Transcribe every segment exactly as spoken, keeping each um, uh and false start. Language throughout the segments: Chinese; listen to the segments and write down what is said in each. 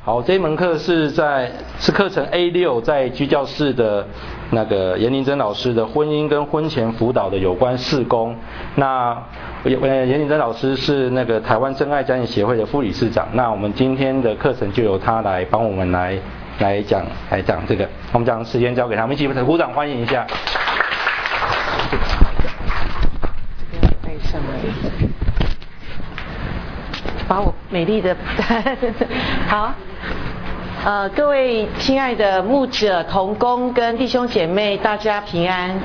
好，这一门课是在是课程 A 六，在居教室的那个严玲珍老师的婚姻跟婚前辅导的有关事工。那呃严玲珍老师是那个台湾真爱家庭协会的副理事长。那我们今天的课程就由他来帮我们来来讲来讲这个。我们将时间交给他，我们一起鼓掌欢迎一下。 把我美丽的好，呃，各位亲爱的牧者同工跟弟兄姐妹，大家平安。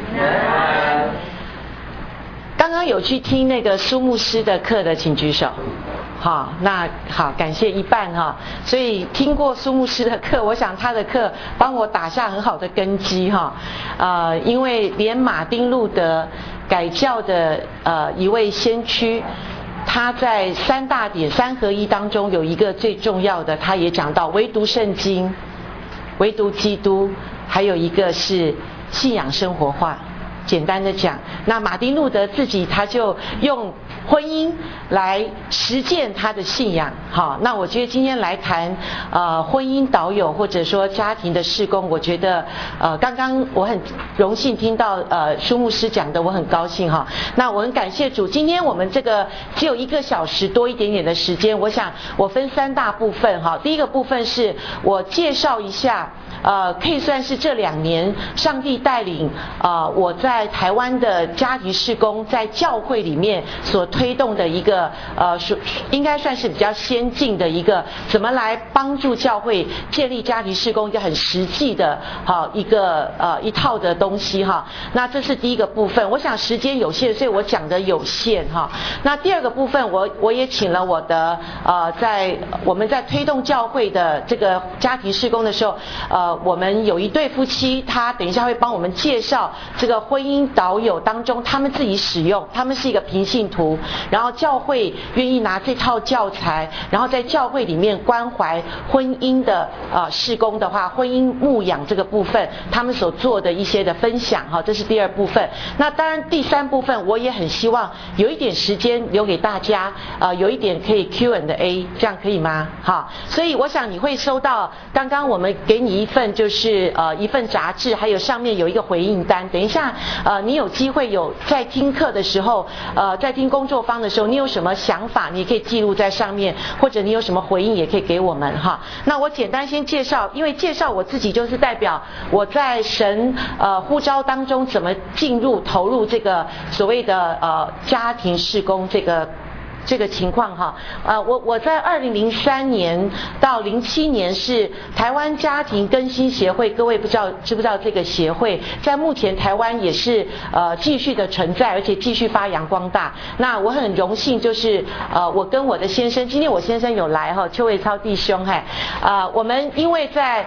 刚刚有去听那个苏牧师的课的，请举手。好，那好，感谢一半哈。所以听过苏牧师的课，我想他的课帮我打下很好的根基哈。呃，因为连马丁路德改教的呃一位先驱。他在三大点三合一当中有一个最重要的，他也讲到唯独圣经，唯独基督，还有一个是信仰生活化。简单的讲，那马丁路德自己他就用婚姻来实践他的信仰。好，那我觉得今天来谈呃婚姻导友或者说家庭的事工，我觉得呃刚刚我很荣幸听到呃苏牧师讲的，我很高兴哈。那我很感谢主，今天我们这个只有一个小时多一点点的时间，我想我分三大部分哈。第一个部分是我介绍一下。呃，可以算是这两年上帝带领呃我在台湾的家庭事工在教会里面所推动的一个呃应该算是比较先进的一个怎么来帮助教会建立家庭事工一个很实际的好一个呃一套的东西哈。那这是第一个部分，我想时间有限，所以我讲的有限哈。那第二个部分我我也请了我的呃在我们在推动教会的这个家庭事工的时候呃我们有一对夫妻，他等一下会帮我们介绍这个婚姻导友当中他们自己使用，他们是一个平信徒，然后教会愿意拿这套教材，然后在教会里面关怀婚姻的呃事工的话，婚姻牧养这个部分他们所做的一些的分享哈，这是第二部分。那当然第三部分我也很希望有一点时间留给大家，呃有一点可以 Q and A， 这样可以吗？好，所以我想你会收到刚刚我们给你一份就是呃一份杂志，还有上面有一个回应单。等一下呃你有机会有在听课的时候，呃在听工作坊的时候，你有什么想法，你可以记录在上面，或者你有什么回应也可以给我们哈。那我简单先介绍，因为介绍我自己就是代表我在神呃呼召当中怎么进入投入这个所谓的呃家庭事工这个。这个情况哈，呃，我我在二零零三年到零七年是台湾家庭更新协会，各位不知道知不知道这个协会，在目前台湾也是呃继续的存在，而且继续发扬光大。那我很荣幸，就是呃我跟我的先生，今天我先生有来哈，邱伟超弟兄嗨，啊、呃，我们因为在。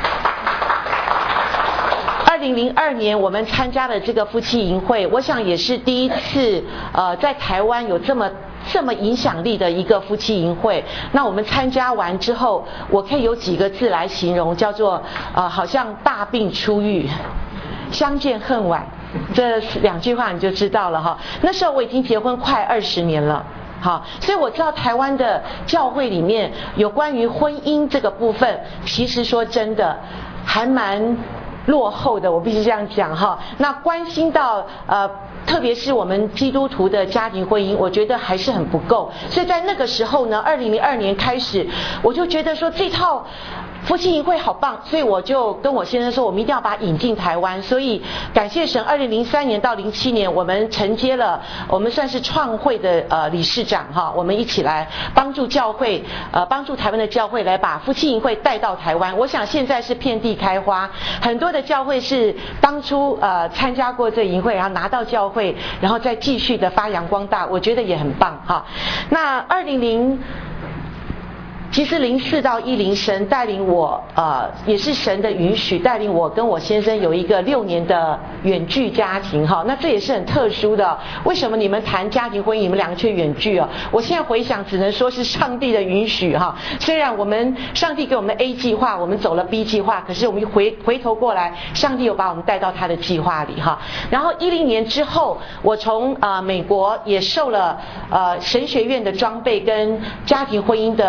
二零零二年我们参加了这个夫妻营会，我想也是第一次呃在台湾有这么这么影响力的一个夫妻营会。那我们参加完之后，我可以有几个字来形容，叫做呃好像大病初愈，相见恨晚，这两句话你就知道了哈。那时候我已经结婚快二十年了。好，所以我知道台湾的教会里面有关于婚姻这个部分，其实说真的还蛮落后的，我必须这样讲哈。那关心到呃，特别是我们基督徒的家庭婚姻，我觉得还是很不够。所以在那个时候呢，二零零二年开始，我就觉得说这套夫妻营会好棒，所以我就跟我先生说，我们一定要把它引进台湾。所以感谢神，二零零三年到零七年，我们承接了，我们算是创会的呃理事长哈，我们一起来帮助教会，呃帮助台湾的教会来把夫妻营会带到台湾。我想现在是遍地开花，很多的教会是当初呃参加过这营会，然后拿到教会，然后再继续的发扬光大，我觉得也很棒哈。那二零零。其实零四到一零神带领我，呃，也是神的允许带领我跟我先生有一个六年的远距家庭哈。那这也是很特殊的。为什么你们谈家庭婚姻，你们两个却远距哦？我现在回想，只能说是上帝的允许哈。虽然我们上帝给我们的 A 计划，我们走了 B 计划，可是我们回回头过来，上帝有把我们带到他的计划里哈。然后一零年之后，我从呃美国也受了呃神学院的装备跟家庭婚姻的辅导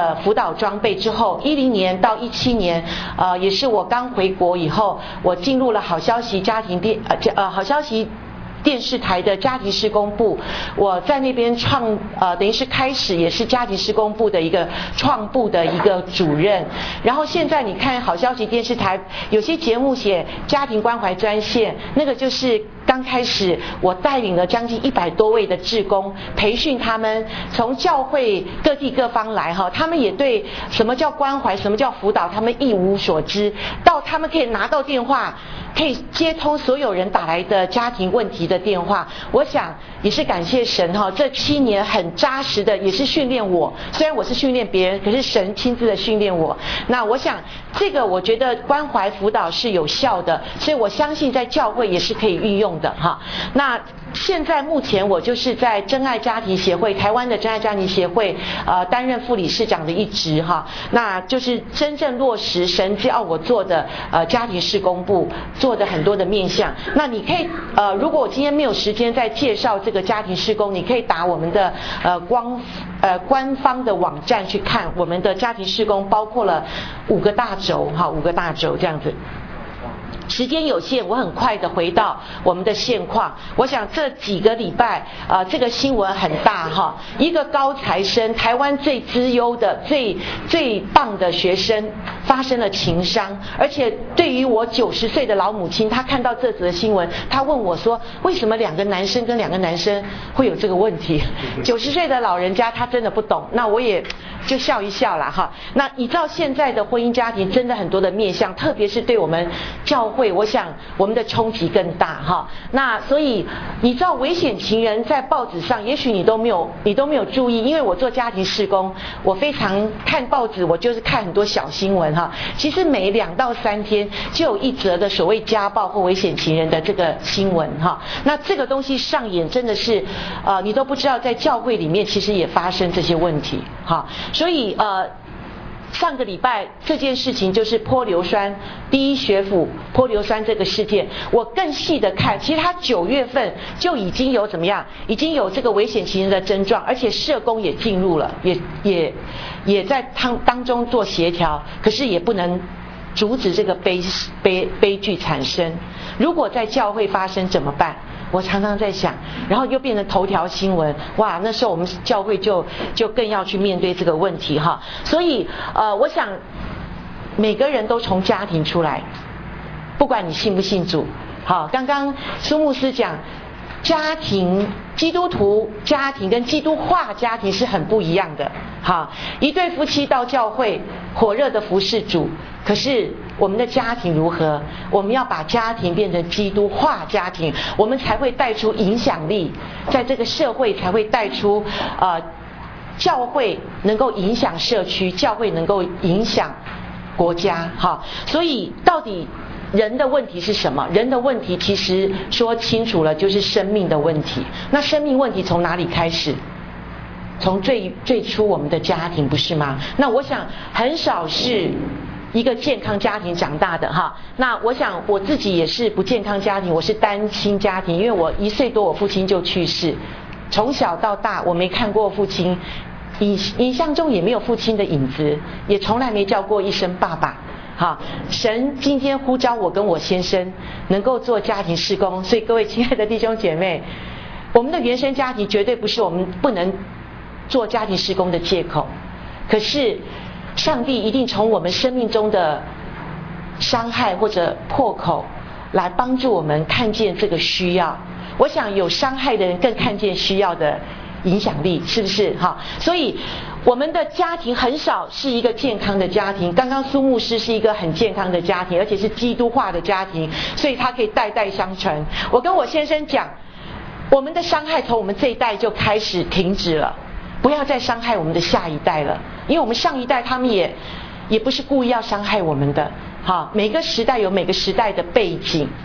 导装备之后，一零年到一七年，呃，也是我刚回国以后，我进入了好消息家庭电呃呃好消息电视台的家庭施工部，我在那边创呃等于是开始也是家庭施工部的一个创部的一个主任。然后现在你看好消息电视台有些节目写家庭关怀专线，那个就是刚开始我带领了将近一百多位的志工，培训他们从教会各地各方来哈，他们也对什么叫关怀什么叫辅导他们一无所知，到他们可以拿到电话可以接通所有人打来的家庭问题的电话。我想也是感谢神哈，这七年很扎实的也是训练我，虽然我是训练别人，可是神亲自的训练我。那我想这个我觉得关怀辅导是有效的，所以我相信在教会也是可以运用的哈。那现在目前我就是在真爱家庭协会，台湾的真爱家庭协会呃担任副理事长的一职哈，那就是真正落实神叫我做的呃家庭事工部做的很多的面向。那你可以呃如果我今天没有时间再介绍这个家庭事工，你可以打我们的呃光呃官方的网站去看我们的家庭事工，包括了五个大轴哈，五个大轴这样子。时间有限，我很快的回到我们的现况。我想这几个礼拜，呃，这个新闻很大哈。一个高材生，台湾最资优的、最最棒的学生，发生了情伤。而且对于我九十岁的老母亲，她看到这则新闻，她问我说：“为什么两个男生跟两个男生会有这个问题？”九十岁的老人家，他真的不懂。那我也就笑一笑啦哈。那依照现在的婚姻家庭，真的很多的面向，特别是对我们教会。我想我们的冲击更大哈。那所以你知道危险情人在报纸上，也许你都没有你都没有注意，因为我做家庭事工，我非常看报纸，我就是看很多小新闻哈。其实每两到三天就有一则的所谓家暴或危险情人的这个新闻哈。那这个东西上演真的是呃你都不知道，在教会里面其实也发生这些问题哈。所以呃上个礼拜这件事情就是泼硫酸，第一学府泼硫酸这个事件，我更细的看，其实他九月份就已经有怎么样，已经有这个危险情人的症状，而且社工也进入了，也也也在当当中做协调，可是也不能阻止这个悲悲悲剧产生。如果在教会发生怎么办？我常常在想，然后又变成头条新闻，哇，那时候我们教会就就更要去面对这个问题哈。所以呃，我想每个人都从家庭出来，不管你信不信主。好，刚刚苏牧师讲，家庭基督徒家庭跟基督化家庭是很不一样的。好，一对夫妻到教会火热的服侍主，可是我们的家庭如何？我们要把家庭变成基督化家庭，我们才会带出影响力，在这个社会才会带出呃教会能够影响社区，教会能够影响国家。好，所以到底人的问题是什么？人的问题其实说清楚了，就是生命的问题。那生命问题从哪里开始？从最最初我们的家庭，不是吗？那我想很少是一个健康家庭长大的哈。那我想我自己也是不健康家庭，我是单亲家庭，因为我一岁多我父亲就去世，从小到大我没看过父亲，影影像中也没有父亲的影子，也从来没叫过一声爸爸。好，神今天呼召我跟我先生能够做家庭事工，所以各位亲爱的弟兄姐妹，我们的原生家庭绝对不是我们不能做家庭事工的借口，可是上帝一定从我们生命中的伤害或者破口来帮助我们看见这个需要。我想有伤害的人更看见需要的影响力，是不是？哈，所以我们的家庭很少是一个健康的家庭。刚刚苏牧师是一个很健康的家庭，而且是基督化的家庭，所以他可以代代相传。我跟我先生讲，我们的伤害从我们这一代就开始停止了，不要再伤害我们的下一代了，因为我们上一代他们也也不是故意要伤害我们的。好，每个时代有每个时代的背景，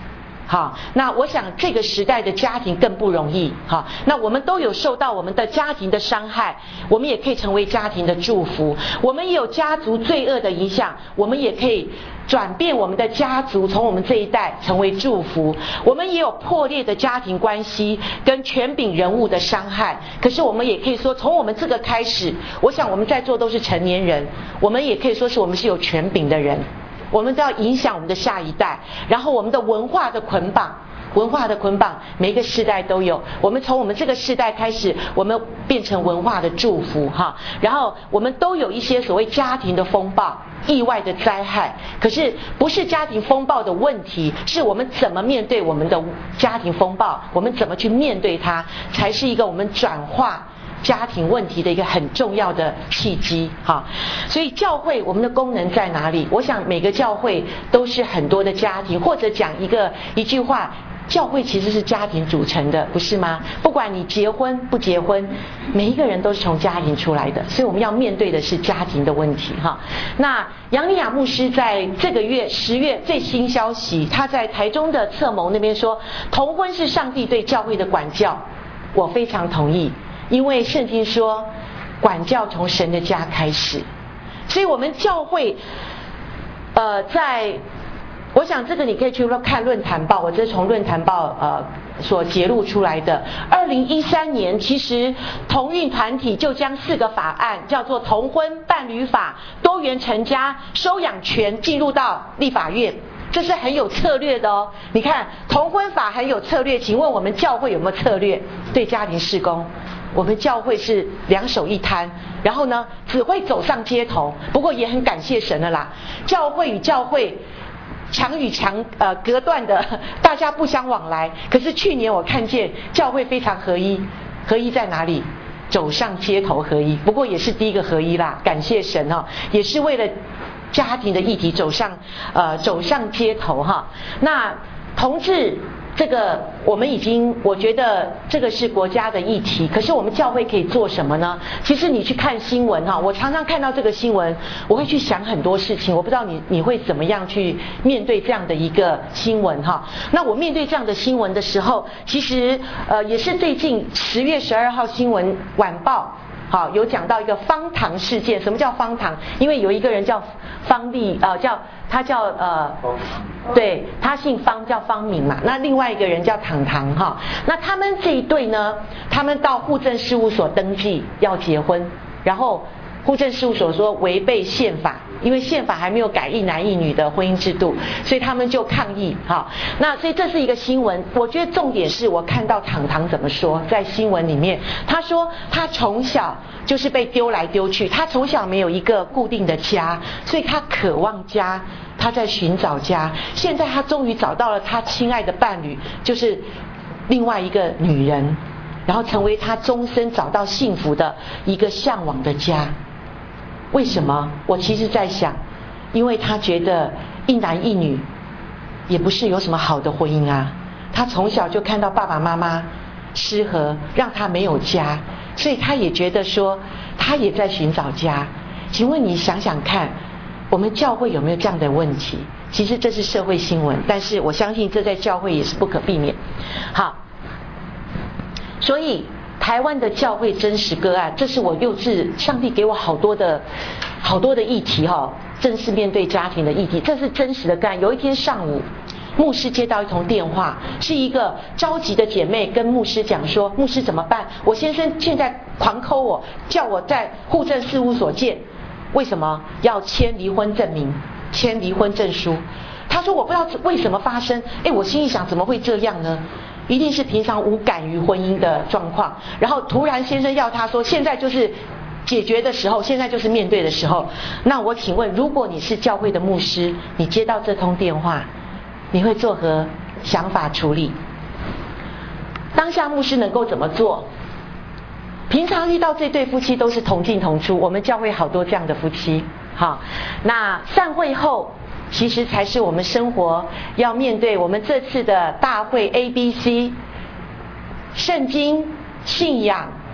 好，那我想这个时代的家庭更不容易。好，那我们都有受到我们的家庭的伤害，我们也可以成为家庭的祝福。我们也有家族罪恶的影响，我们也可以转变我们的家族，从我们这一代成为祝福。我们也有破裂的家庭关系跟权柄人物的伤害，可是我们也可以说，从我们这个开始，我想我们在座都是成年人，我们也可以说是我们是有权柄的人。我们都要影响我们的下一代，然后我们的文化的捆绑，文化的捆绑，每一个世代都有。我们从我们这个世代开始，我们变成文化的祝福哈。然后我们都有一些所谓家庭的风暴、意外的灾害，可是不是家庭风暴的问题，是我们怎么面对我们的家庭风暴，我们怎么去面对它，才是一个我们转化家庭问题的一个很重要的契机哈。所以教会我们的功能在哪里？我想每个教会都是很多的家庭，或者讲一个一句话，教会其实是家庭组成的，不是吗？不管你结婚不结婚，每一个人都是从家庭出来的，所以我们要面对的是家庭的问题哈。那杨丽雅牧师在这个月十月最新消息，他在台中的策盟那边说，同婚是上帝对教会的管教，我非常同意。因为圣经说管教从神的家开始，所以我们教会呃在我想这个你可以去看论坛报，我这是从论坛报呃所揭露出来的。二零一三年其实同运团体就将四个法案叫做同婚、伴侣法、多元成家、收养权进入到立法院，这是很有策略的哦。你看同婚法很有策略，请问我们教会有没有策略对家庭事工？我们教会是两手一摊，然后呢只会走上街头，不过也很感谢神了啦。教会与教会墙与墙呃隔断的，大家不相往来。可是去年我看见教会非常合一，合一在哪里？走上街头合一，不过也是第一个合一啦，感谢神哦，也是为了家庭的议题走上呃走上街头哈。那同志这个我们已经，我觉得这个是国家的议题，可是我们教会可以做什么呢？其实你去看新闻哈，我常常看到这个新闻，我会去想很多事情，我不知道你你会怎么样去面对这样的一个新闻哈。那我面对这样的新闻的时候，其实呃也是最近十月十二号新闻晚报。好，有讲到一个方糖事件。什么叫方糖？因为有一个人叫方丽，呃，叫他叫呃，对，他姓方，叫方敏嘛。那另外一个人叫糖糖哈。那他们这一对呢，他们到户政事务所登记要结婚，然后户政事务所说违背宪法，因为宪法还没有改一男一女的婚姻制度，所以他们就抗议哈。那所以这是一个新闻，我觉得重点是我看到糖糖怎么说，在新闻里面，他说他从小就是被丢来丢去，他从小没有一个固定的家，所以他渴望家，他在寻找家。现在他终于找到了他亲爱的伴侣，就是另外一个女人，然后成为他终身找到幸福的一个向往的家。为什么？我其实在想，因为他觉得一男一女也不是有什么好的婚姻啊。他从小就看到爸爸妈妈失和，让他没有家，所以他也觉得说，他也在寻找家。请问你想想看，我们教会有没有这样的问题？其实这是社会新闻，但是我相信这在教会也是不可避免。好，所以台湾的教会真实个案，这是我幼稚上帝给我好多的好多的议题哈、哦，正式面对家庭的议题，这是真实的个案。有一天上午，牧师接到一通电话，是一个着急的姐妹跟牧师讲说，牧师怎么办？我先生现在狂扣我，叫我在户政事务所见，为什么要签离婚证明，签离婚证书？他说我不知道为什么发生，哎，我心里想怎么会这样呢？一定是平常无感于婚姻的状况，然后突然先生要他说现在就是解决的时候，现在就是面对的时候。那我请问，如果你是教会的牧师，你接到这通电话，你会作何想法处理？当下牧师能够怎么做？平常遇到这对夫妻都是同进同出，我们教会好多这样的夫妻。好，那散会后其实才是我们生活要面对我们这次的大会 A B C 圣经、信仰、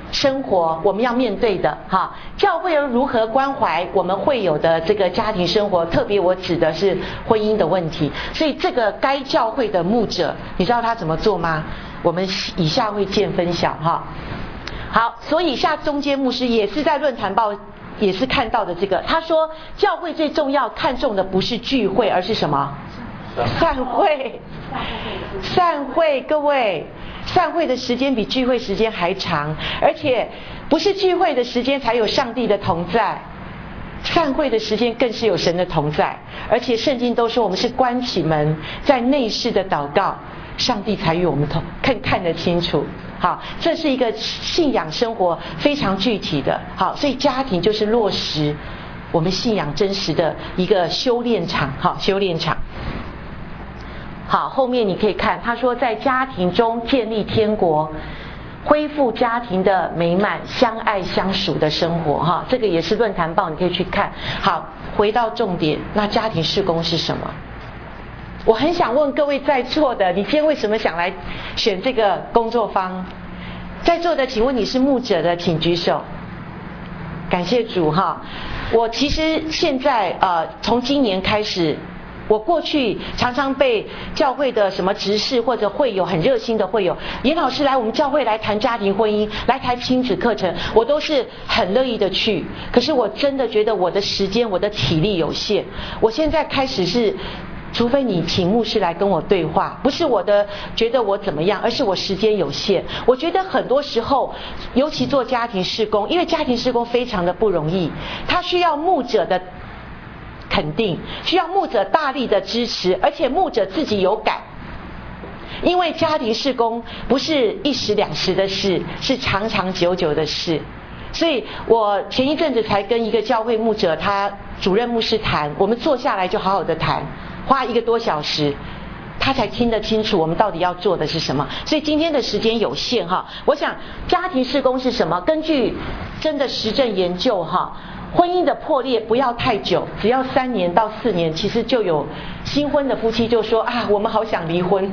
生活我们要面对的哈，教会又如何关怀我们会有的这个家庭生活，特别我指的是婚姻的问题。所以这个该教会的牧者，你知道他怎么做吗？我们以下会见分晓哈。好，所以下中间牧师也是在论坛报也是看到的这个，他说教会最重要看重的不是聚会，而是什么？散会。散会，各位，散会的时间比聚会时间还长，而且不是聚会的时间才有上帝的同在，散会的时间更是有神的同在。而且圣经都说我们是关起门在内室的祷告，上帝才与我们同更看得清楚。好，这是一个信仰生活非常具体的。好，所以家庭就是落实我们信仰真实的一个修炼场。好，修炼场。好，后面你可以看，他说在家庭中建立天国，恢复家庭的美满、相爱相属的生活。哈，这个也是论坛报，你可以去看。好，回到重点，那家庭事工是什么？我很想问各位在座的，你今天为什么想来选这个工作坊？在座的，请问你是牧者的，请举手。感谢主哈！我其实现在呃，从今年开始。我过去常常被教会的什么执事或者会友很热心的会友，严老师来我们教会来谈家庭婚姻，来谈亲子课程，我都是很乐意的去。可是我真的觉得我的时间、我的体力有限。我现在开始是，除非你请牧师来跟我对话，不是我的觉得我怎么样，而是我时间有限。我觉得很多时候，尤其做家庭事工，因为家庭事工非常的不容易，它需要牧者的肯定，需要牧者大力的支持，而且牧者自己有感。因为家庭事工不是一时两时的事，是长长久久的事。所以我前一阵子才跟一个教会牧者，他主任牧师谈，我们坐下来就好好的谈，花一个多小时，他才听得清楚我们到底要做的是什么。所以今天的时间有限哈，我想家庭事工是什么？根据真的实证研究哈，婚姻的破裂不要太久，只要三年到四年，其实就有新婚的夫妻就说啊，我们好想离婚。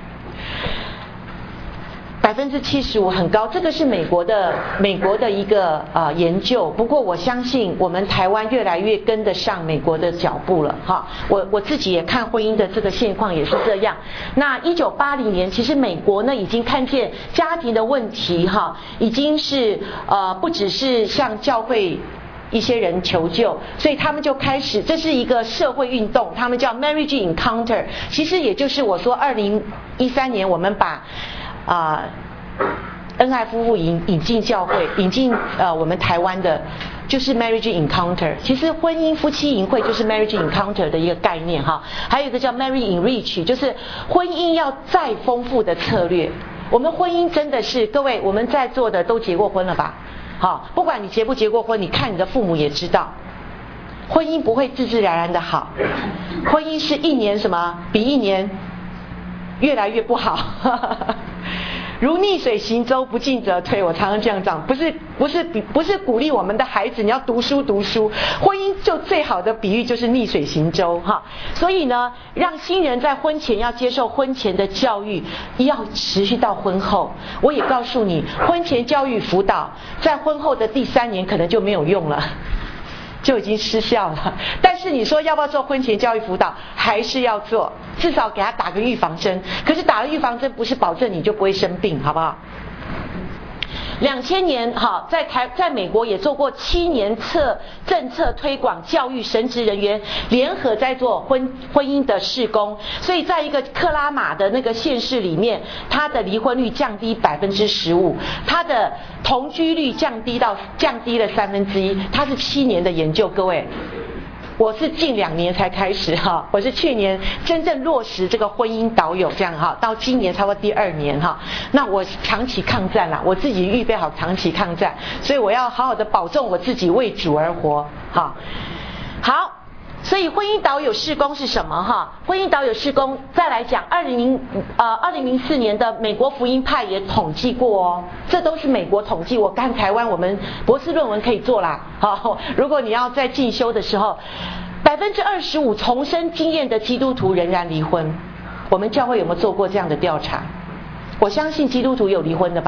百分之七十五很高，这个是美国的美国的一个啊、呃、研究。不过我相信我们台湾越来越跟得上美国的脚步了哈。我我自己也看婚姻的这个现况也是这样。那一九八零年，其实美国呢已经看见家庭的问题哈，已经是呃不只是向教会一些人求救，所以他们就开始，这是一个社会运动，他们叫 Marriage Encounter， 其实也就是我说二零一三年我们把啊、呃、恩爱夫妇引引进教会，引进呃我们台湾的就是 Marriage Encounter， 其实婚姻夫妻营会就是 Marriage Encounter 的一个概念哈，还有一个叫 Marriage Enrich， 就是婚姻要再丰富的策略。我们婚姻真的是，各位我们在座的都结过婚了吧？好，不管你结不结过婚，你看你的父母也知道，婚姻不会自自然然的好，婚姻是一年什么比一年越来越不好，如逆水行舟，不进则退。我常常这样讲，不是不是不是鼓励我们的孩子你要读书读书，婚姻就最好的比喻就是逆水行舟哈。所以呢，让新人在婚前要接受婚前的教育，要持续到婚后。我也告诉你，婚前教育辅导在婚后的第三年可能就没有用了，就已经失效了。但是你说要不要做婚前教育辅导，还是要做，至少给他打个预防针。可是打了预防针不是保证你就不会生病，好不好？两千年哈，在台在美国也做过七年策政策推广教育，神职人员联合在做婚婚姻的事工，所以在一个克拉玛的那个县市里面，它的离婚率降低百分之十五，它的同居率降低到降低了三分之一，它是七年的研究，各位。我是近两年才开始哈，我是去年真正落实这个婚姻导友这样哈，到今年差不多第二年哈。那我长期抗战啦，我自己预备好长期抗战，所以我要好好的保重我自己，为主而活哈。好。所以婚姻导友事工是什么哈？婚姻导友事工再来讲，二零零呃二零零四年的美国福音派也统计过哦，这都是美国统计。我看台湾我们博士论文可以做啦，好，如果你要在进修的时候，百分之二十五重生经验的基督徒仍然离婚。我们教会有没有做过这样的调查？我相信基督徒有离婚的吧？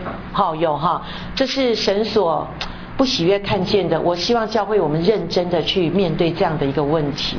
好、哦、有哈，这是神所不喜悦看见的。我希望教会我们认真的去面对这样的一个问题。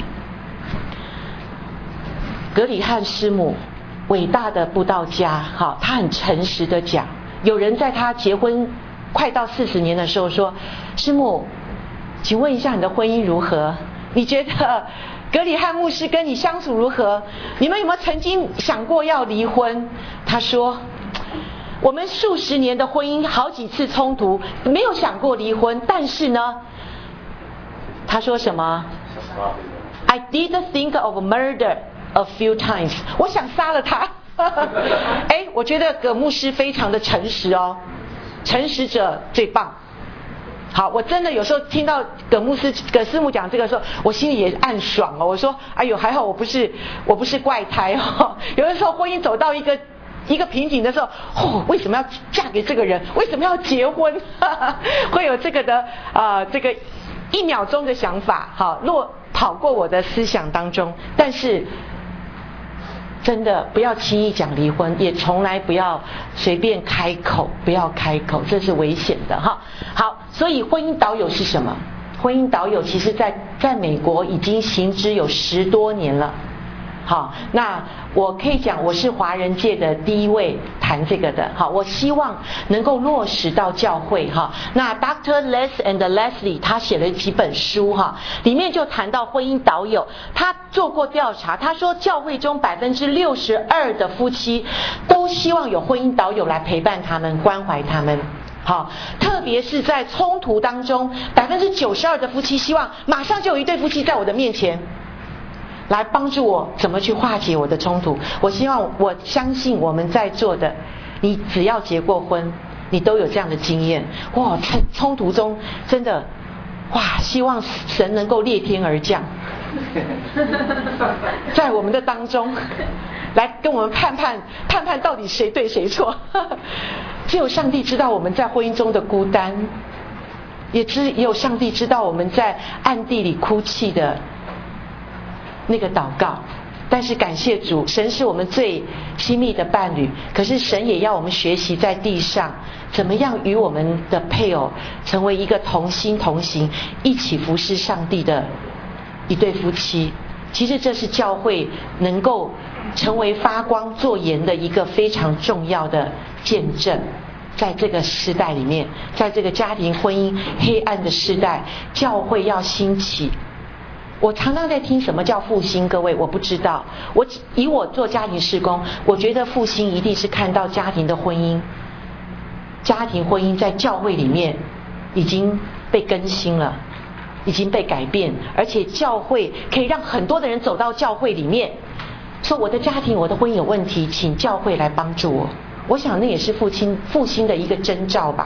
格里汉师母，伟大的布道家，好，他很诚实的讲，有人在他结婚快到四十年的时候说，师母，请问一下你的婚姻如何？你觉得格里汉牧师跟你相处如何？你们有没有曾经想过要离婚？他说，我们数十年的婚姻好几次冲突，没有想过离婚，但是呢，他说什么 ？I did think of murder a few times， 我想杀了他。哎，我觉得葛牧师非常的诚实哦，诚实者最棒。好，我真的有时候听到葛牧师、葛师母讲这个时候，我心里也暗爽哦。我说，哎呦，还好我不是我不是怪胎哦。有的时候婚姻走到一个一个瓶颈的时候，哦，为什么要嫁给这个人？为什么要结婚？会有这个的啊、呃，这个一秒钟的想法，好，落跑过我的思想当中，但是。真的不要轻易讲离婚，也从来不要随便开口，不要开口，这是危险的哈。好，所以婚姻导友是什么？婚姻导友其实在在美国已经行之有十多年了。好，那我可以讲我是华人界的第一位谈这个的。好，我希望能够落实到教会哈。那 Doctor Les and Leslie 他写了几本书哈，里面就谈到婚姻导友，他做过调查，他说教会中百分之六十二的夫妻都希望有婚姻导友来陪伴他们，关怀他们。好，特别是在冲突当中，百分之九十二的夫妻希望马上就有一对夫妻在我的面前。来帮助我怎么去化解我的冲突。我希望，我相信我们在座的，你只要结过婚，你都有这样的经验。哇，在冲突中真的，哇，希望神能够裂天而降，在我们的当中，来跟我们判判判判到底谁对谁错。只有上帝知道我们在婚姻中的孤单，也只有上帝知道我们在暗地里哭泣的那个祷告。但是感谢主，神是我们最亲密的伴侣，可是神也要我们学习在地上怎么样与我们的配偶成为一个同心同行，一起服侍上帝的一对夫妻。其实这是教会能够成为发光做盐的一个非常重要的见证。在这个时代里面，在这个家庭婚姻黑暗的时代，教会要兴起。我常常在听什么叫复兴，各位我不知道。我以我做家庭事工，我觉得复兴一定是看到家庭的婚姻，家庭婚姻在教会里面已经被更新了，已经被改变，而且教会可以让很多的人走到教会里面，说我的家庭我的婚姻有问题，请教会来帮助我。我想那也是复兴复兴的一个征兆吧。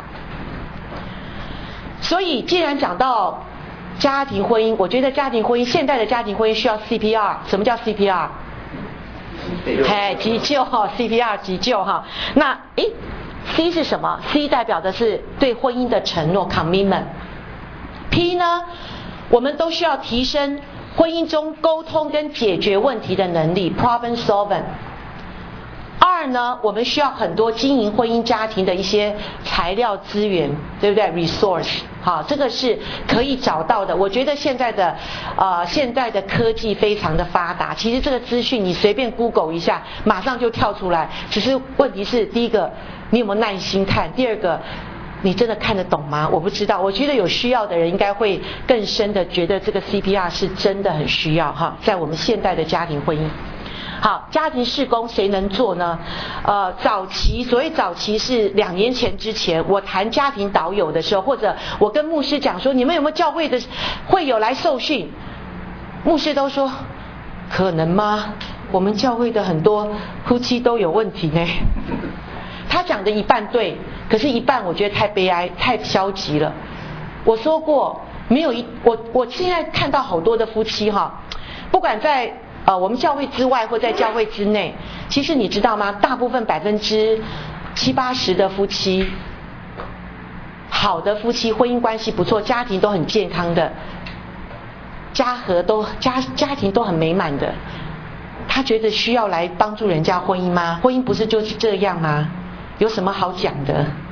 所以既然讲到家庭婚姻，我觉得家庭婚姻，现代的家庭婚姻需要 C P R。 什么叫 C P R？ 哎，急救 C P R 急救哈。那诶 C 是什么？ C 代表的是对婚姻的承诺 commitment。 P 呢，我们都需要提升婚姻中沟通跟解决问题的能力 problem solving。二呢，我们需要很多经营婚姻家庭的一些材料资源，对不对 ？resource， 好，这个是可以找到的。我觉得现在的呃现在的科技非常的发达，其实这个资讯你随便 Google 一下，马上就跳出来。只是问题是，第一个你有没有耐心看？第二个，你真的看得懂吗？我不知道。我觉得有需要的人应该会更深的觉得这个 C P R 是真的很需要哈，在我们现代的家庭婚姻。好，家庭事工谁能做呢？呃，早期，所谓早期是两年前之前，我谈家庭导友的时候，或者我跟牧师讲说，你们有没有教会的会友来受训？牧师都说，可能吗？我们教会的很多夫妻都有问题呢。他讲的一半对，可是一半我觉得太悲哀，太消极了。我说过，没有一我我现在看到好多的夫妻哈，不管在呃，我们教会之外或在教会之内，其实你知道吗？大部分百分之七八十的夫妻，好的夫妻，婚姻关系不错，家庭都很健康的，家和都家家庭都很美满的，他觉得需要来帮助人家婚姻吗？婚姻不是就是这样吗？有什么好讲的？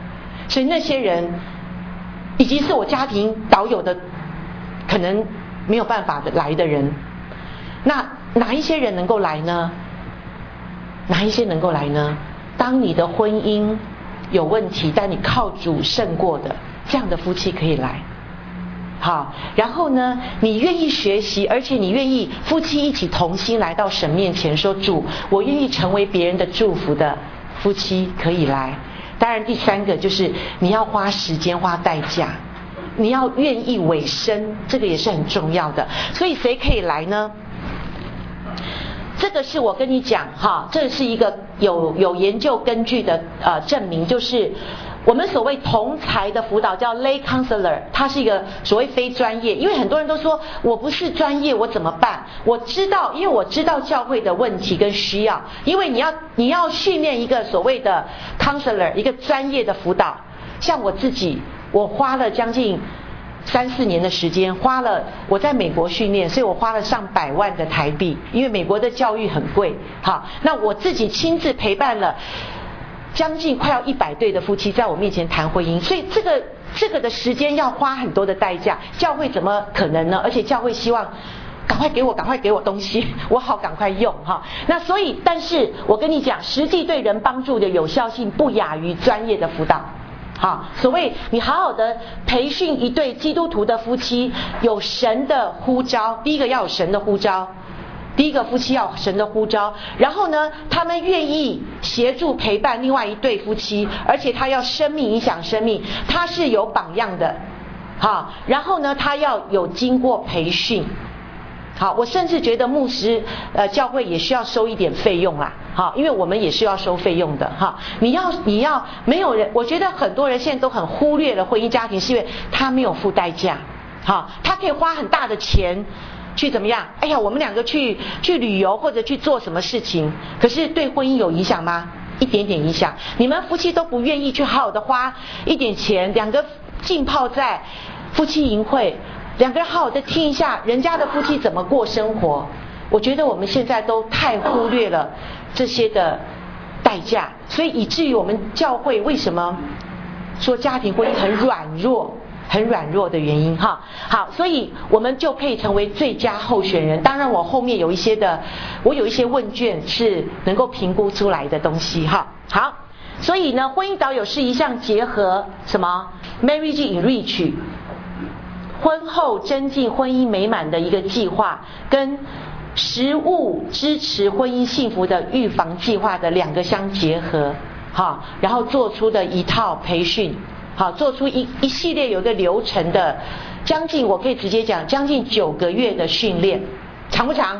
所以那些人已经是我家庭导友的可能没有办法的来的人。那哪一些人能够来呢？哪一些能够来呢？当你的婚姻有问题，但你靠主胜过的，这样的夫妻可以来。好，然后呢，你愿意学习，而且你愿意夫妻一起同心来到神面前说，主，我愿意成为别人的祝福的夫妻可以来。当然第三个就是你要花时间花代价，你要愿意委身，这个也是很重要的。所以谁可以来呢？这个是我跟你讲哈，这是一个有有研究根据的呃证明，就是我们所谓同才的辅导叫 lay counselor， 它是一个所谓非专业，因为很多人都说我不是专业，我怎么办？我知道，因为我知道教会的问题跟需要，因为你要你要训练一个所谓的 counselor， 一个专业的辅导。像我自己，我花了将近三四年的时间，花了我在美国训练，所以我花了上百万的台币，因为美国的教育很贵。好，那我自己亲自陪伴了将近快要一百对的夫妻在我面前谈婚姻，所以这个这个的时间要花很多的代价，教会怎么可能呢？而且教会希望赶快给我赶快给我东西，我好赶快用哈。那所以但是我跟你讲，实际对人帮助的有效性不亚于专业的辅导。好，所谓你好好的培训一对基督徒的夫妻，有神的呼召，第一个要有神的呼召，第一个夫妻要有神的呼召，然后呢，他们愿意协助陪伴另外一对夫妻，而且他要生命影响生命，他是有榜样的。好，然后呢，他要有经过培训。好，我甚至觉得牧师呃教会也需要收一点费用啦。好，因为我们也是要收费用的哈。你要你要没有人，我觉得很多人现在都很忽略了婚姻家庭，是因为他没有付代价。好，他可以花很大的钱去怎么样？哎呀，我们两个去去旅游或者去做什么事情，可是对婚姻有影响吗？一点点影响。你们夫妻都不愿意去好好的花一点钱，两个浸泡在夫妻营会，两个人好好的听一下人家的夫妻怎么过生活。我觉得我们现在都太忽略了这些的代价，所以以至于我们教会为什么说家庭婚姻很软弱很软弱的原因哈。好，所以我们就可以成为最佳候选人。当然我后面有一些的我有一些问卷是能够评估出来的东西哈。好，所以呢，婚姻导友是一项结合什么 Marriage Enrich 婚后增进婚姻美满的一个计划，跟实务支持婚姻幸福的预防计划的两个相结合，好，然后做出的一套培训，好，做出一一系列有一个流程的，将近我可以直接讲将近九个月的训练，长不长？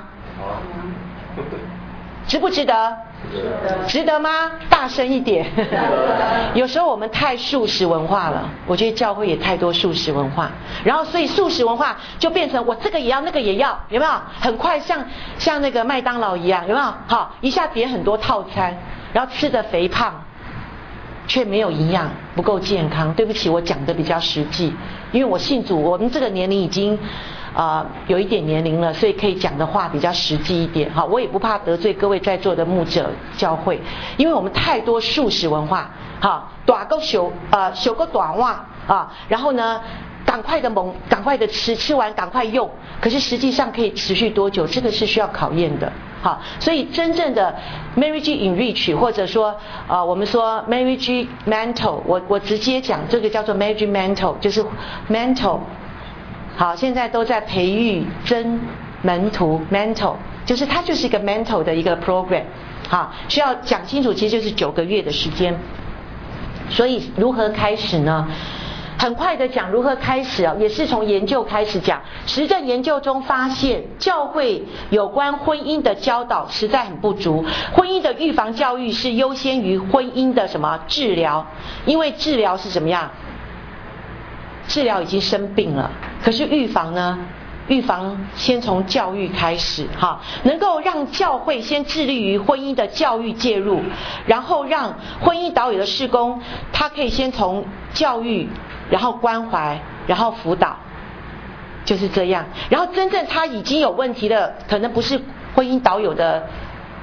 值不值得？值得吗？大声一点。有时候我们太素食文化了，我觉得教会也太多素食文化，然后所以素食文化就变成我这个也要那个也要，有没有？很快像像那个麦当劳一样，有没有？好，一下点很多套餐，然后吃得肥胖，却没有营养，不够健康。对不起，我讲的比较实际，因为我信主，我们这个年龄已经呃，有一点年龄了，所以可以讲的话比较实际一点。好，我也不怕得罪各位在座的牧者教会，因为我们太多素食文化。好，短个修呃修个短袜啊，然后呢，赶快的猛，赶快的吃，吃完赶快用。可是实际上可以持续多久？这个是需要考验的。好，所以真正的 marriage enrich 或者说呃我们说 marriage mental， 我我直接讲这个叫做 marriage mental， 就是 mental。好，现在都在培育真门徒 mental， 就是它就是一个 mental 的一个 program。好，需要讲清楚，其实就是九个月的时间。所以如何开始呢？很快的讲如何开始啊，也是从研究开始讲。实证研究中发现，教会有关婚姻的教导实在很不足。婚姻的预防教育是优先于婚姻的什么治疗？因为治疗是怎么样？治疗已经生病了，可是预防呢？预防先从教育开始，哈，能够让教会先致力于婚姻的教育介入，然后让婚姻导友的事工，他可以先从教育，然后关怀，然后辅导，就是这样。然后真正他已经有问题的，可能不是婚姻导友的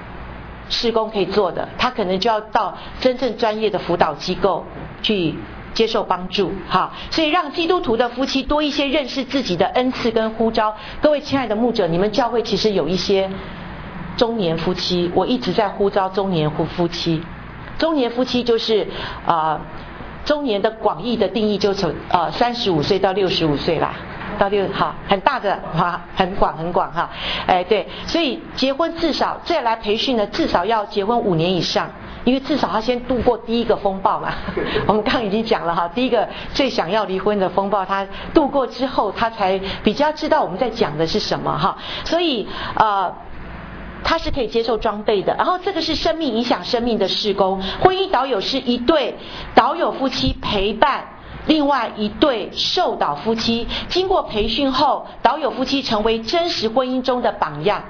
事工可以做的，他可能就要到真正专业的辅导机构去接受帮助，好，所以让基督徒的夫妻多一些认识自己的恩赐跟呼召。各位亲爱的牧者，你们教会其实有一些中年夫妻，我一直在呼召中年夫夫妻。中年夫妻就是呃，中年的广义的定义就从呃三十五岁到六十五岁啦。到六好，很大的哈，很广很广哈，哎对，所以结婚至少再来培训呢，至少要结婚五年以上，因为至少他先度过第一个风暴嘛。我们刚刚已经讲了哈，第一个最想要离婚的风暴，他度过之后，他才比较知道我们在讲的是什么哈。所以呃。他是可以接受装备的，然后这个是生命影响生命的事工。婚姻导友是一对导友夫妻陪伴另外一对受导夫妻，经过培训后，导友夫妻成为真实婚姻中的榜样，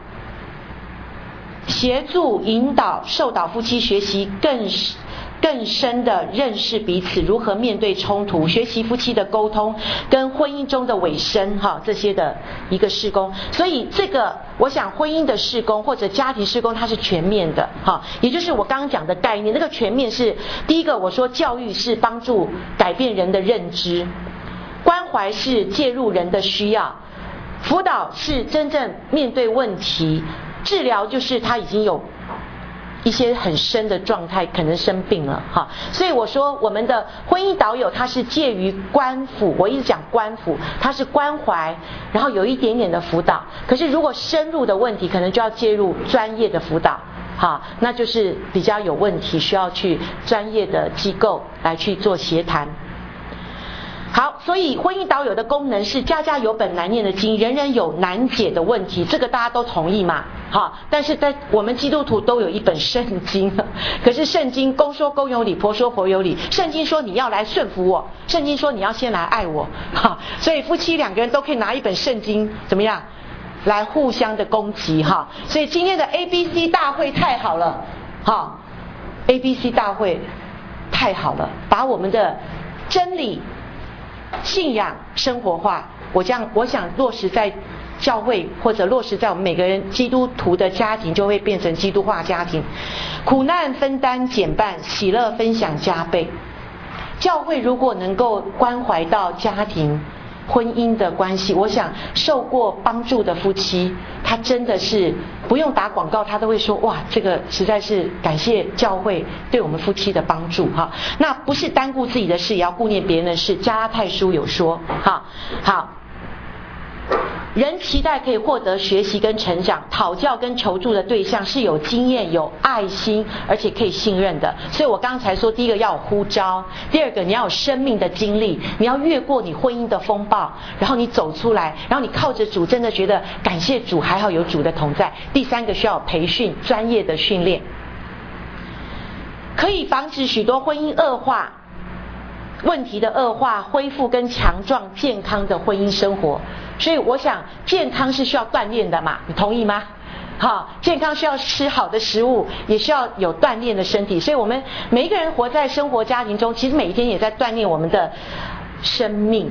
协助引导受导夫妻学习更更深的认识彼此，如何面对冲突，学习夫妻的沟通跟婚姻中的尾声哈，这些的一个事工。所以这个我想婚姻的事工或者家庭事工它是全面的哈，也就是我刚刚讲的概念。那个全面是第一个，我说教育是帮助改变人的认知，关怀是介入人的需要，辅导是真正面对问题，治疗就是他已经有一些很深的状态，可能生病了哈，所以我说我们的婚姻导友他是介于关辅，我一直讲关辅，他是关怀，然后有一点点的辅导。可是如果深入的问题，可能就要介入专业的辅导，哈，那就是比较有问题，需要去专业的机构来去做协谈。好，所以婚姻导友的功能是家家有本难念的经，人人有难解的问题，这个大家都同意嘛？好，但是在我们基督徒都有一本圣经，可是圣经公说公有理，婆说婆有理。圣经说你要来顺服我，圣经说你要先来爱我，哈，所以夫妻两个人都可以拿一本圣经，怎么样？来互相的攻击哈。所以今天的 A B C 大会太好了，哈 ，A B C 大会太好了，把我们的真理、信仰生活化，我这样我想落实在教会，或者落实在我们每个人基督徒的家庭，就会变成基督化家庭。苦难分担减半，喜乐分享加倍。教会如果能够关怀到家庭婚姻的关系，我想受过帮助的夫妻，他真的是不用打广告，他都会说哇，这个实在是感谢教会对我们夫妻的帮助哈。那不是单顾自己的事，也要顾念别人的事。加拉太书有说，好好。人期待可以获得学习跟成长，讨教跟求助的对象是有经验、有爱心，而且可以信任的。所以我刚才说，第一个要有呼召，第二个你要有生命的经历，你要越过你婚姻的风暴，然后你走出来，然后你靠着主，真的觉得感谢主，还好有主的同在。第三个需要有培训，专业的训练，可以防止许多婚姻恶化。问题的恶化，恢复跟强壮健康的婚姻生活。所以我想健康是需要锻炼的嘛，你同意吗？好，健康需要吃好的食物，也需要有锻炼的身体。所以我们每一个人活在生活家庭中，其实每一天也在锻炼我们的生命。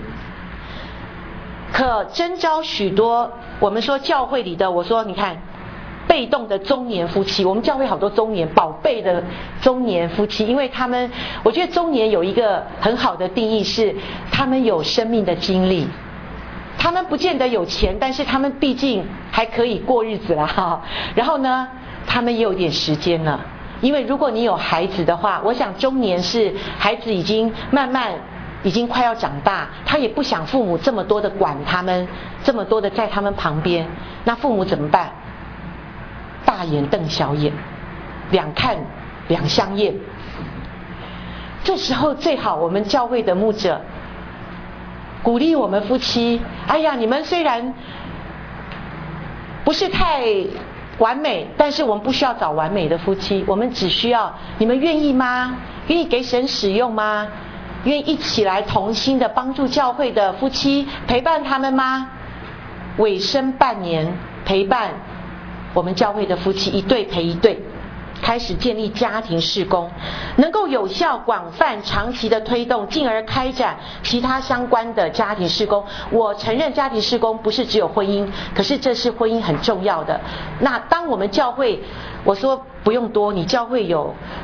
可征召许多我们说教会里的，我说你看被动的中年夫妻，我们教会好多中年宝贝的中年夫妻，因为他们，我觉得中年有一个很好的定义是，他们有生命的经历，他们不见得有钱，但是他们毕竟还可以过日子啦哈。然后呢，他们也有点时间了，因为如果你有孩子的话，我想中年是孩子已经慢慢已经快要长大，他也不想父母这么多的管他们，这么多的在他们旁边，那父母怎么办？大眼瞪小眼，两看两相厌。这时候最好我们教会的牧者鼓励我们夫妻，哎呀，你们虽然不是太完美，但是我们不需要找完美的夫妻，我们只需要你们愿意吗？愿意给神使用吗？愿意一起来同心的帮助教会的夫妻，陪伴他们吗？尾声半年陪伴我们教会的夫妻一对陪一对，开始建立家庭事工，能够有效、广泛、长期的推动，进而开展其他相关的家庭事工。我承认家庭事工不是只有婚姻，可是这是婚姻很重要的。那当我们教会，我说不用多，你教会有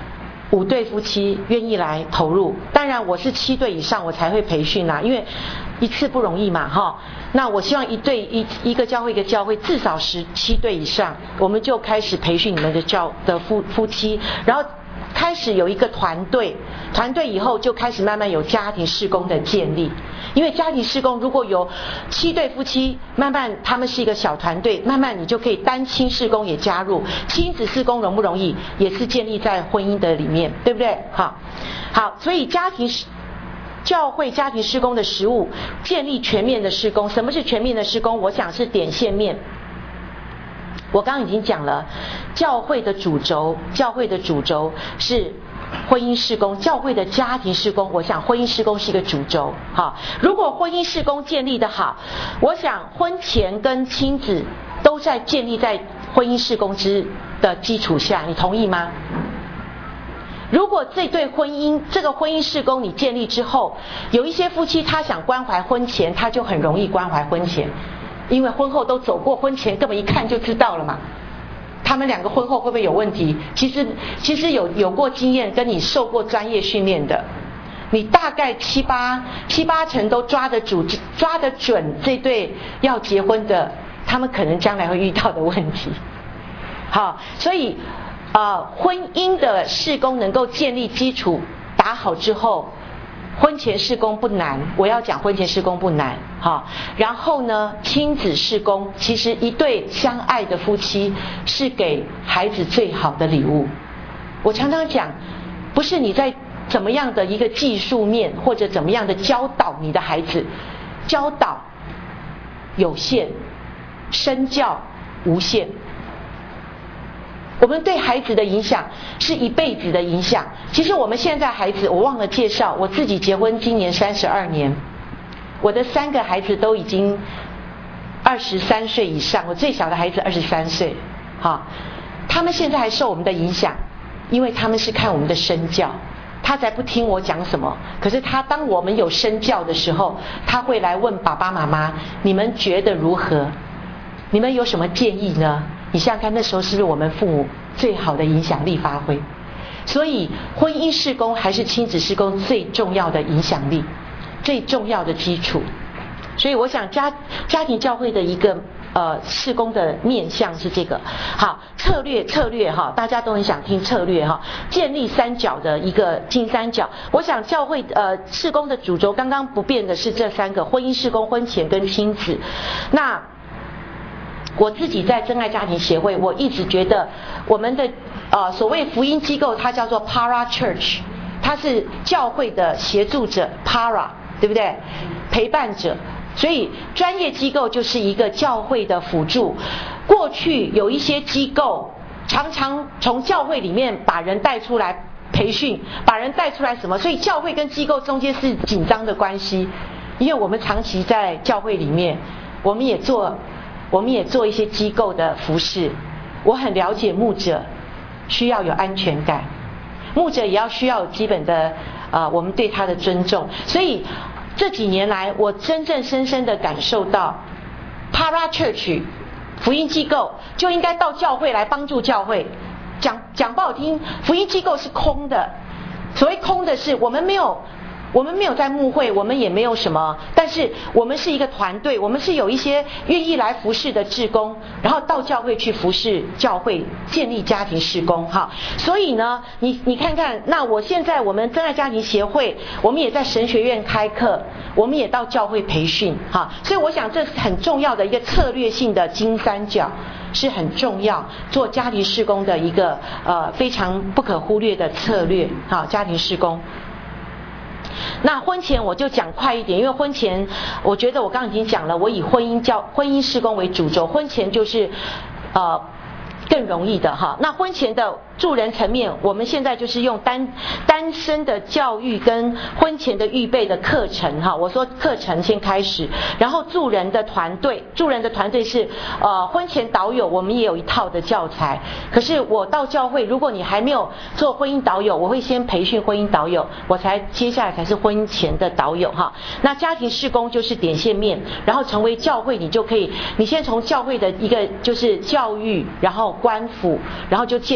五对夫妻愿意来投入，当然我是七对以上我才会培训啦，因为一次不容易嘛哈。那我希望一对一一个教会一个教会至少十七对以上，我们就开始培训你们的教的夫夫妻，然后开始有一个团队，团队以后就开始慢慢有家庭事工的建立。因为家庭事工如果有七对夫妻，慢慢他们是一个小团队，慢慢你就可以单亲事工也加入。亲子事工容不容易？也是建立在婚姻的里面，对不对？好，好，所以家庭教会家庭事工的实务，建立全面的事工。什么是全面的事工？我想是点线面。我刚刚已经讲了，教会的主轴，教会的主轴是婚姻事工，教会的家庭事工，我想婚姻事工是一个主轴。好，如果婚姻事工建立的好，我想婚前跟亲子都在建立在婚姻事工之的基础下，你同意吗？如果这对婚姻，这个婚姻事工你建立之后，有一些夫妻他想关怀婚前，他就很容易关怀婚前，因为婚后都走过，婚前根本一看就知道了嘛。他们两个婚后会不会有问题？其实其实有有过经验，跟你受过专业训练的，你大概七八七八成都抓得住、抓得准这对要结婚的，他们可能将来会遇到的问题。好，所以呃，婚姻的事工能够建立基础打好之后，婚前事工不难，我要讲婚前事工不难，好，然后呢，亲子事工，其实一对相爱的夫妻是给孩子最好的礼物。我常常讲，不是你在怎么样的一个技术面或者怎么样的教导你的孩子，教导有限，身教无限。我们对孩子的影响是一辈子的影响。其实我们现在孩子，我忘了介绍，我自己结婚今年三十二年，我的三个孩子都已经二十三岁以上，我最小的孩子二十三岁，好，他们现在还受我们的影响，因为他们是看我们的身教，他才不听我讲什么。可是他当我们有身教的时候，他会来问爸爸妈妈，你们觉得如何？你们有什么建议呢？你想想看，那时候是不是我们父母最好的影响力发挥？所以婚姻事工还是亲子事工最重要的影响力，最重要的基础。所以我想家家庭教会的一个呃事工的面向是这个。好，策略策略哈，大家都很想听策略哈。建立三角的一个金三角，我想教会呃事工的主轴刚刚不变的是这三个：婚姻事工、婚前跟亲子。那我自己在真爱家庭协会，我一直觉得我们的呃所谓福音机构，它叫做 Para Church， 它是教会的协助者 Para， 对不对？陪伴者。所以专业机构就是一个教会的辅助。过去有一些机构常常从教会里面把人带出来培训，把人带出来什么？所以教会跟机构中间是紧张的关系。因为我们长期在教会里面，我们也做。我们也做一些机构的服事，我很了解牧者需要有安全感，牧者也要需要有基本的呃我们对他的尊重。所以这几年来，我真正深深的感受到 Para Church 福音机构就应该到教会来帮助教会。讲讲不好听，福音机构是空的，所谓空的是我们没有我们没有在牧会，我们也没有什么，但是我们是一个团队，我们是有一些愿意来服侍的志工，然后到教会去服侍教会，建立家庭事工哈。所以呢，你你看看，那我现在我们真爱家庭协会，我们也在神学院开课，我们也到教会培训哈。所以我想这是很重要的一个策略性的金三角，是很重要做家庭事工的一个呃非常不可忽略的策略哈，家庭事工。那婚前我就讲快一点，因为婚前我觉得我刚刚已经讲了，我以婚姻教婚姻事工为主轴，婚前就是呃更容易的哈。那婚前的助人层面，我们现在就是用单单身的教育跟婚前的预备的课程哈。我说课程先开始，然后助人的团队，助人的团队是呃婚前导友，我们也有一套的教材。可是我到教会，如果你还没有做婚姻导友，我会先培训婚姻导友，我才接下来才是婚前的导友哈。那家庭事工就是点线面，然后成为教会，你就可以，你先从教会的一个就是教育，然后官辅，然后就建立一个团。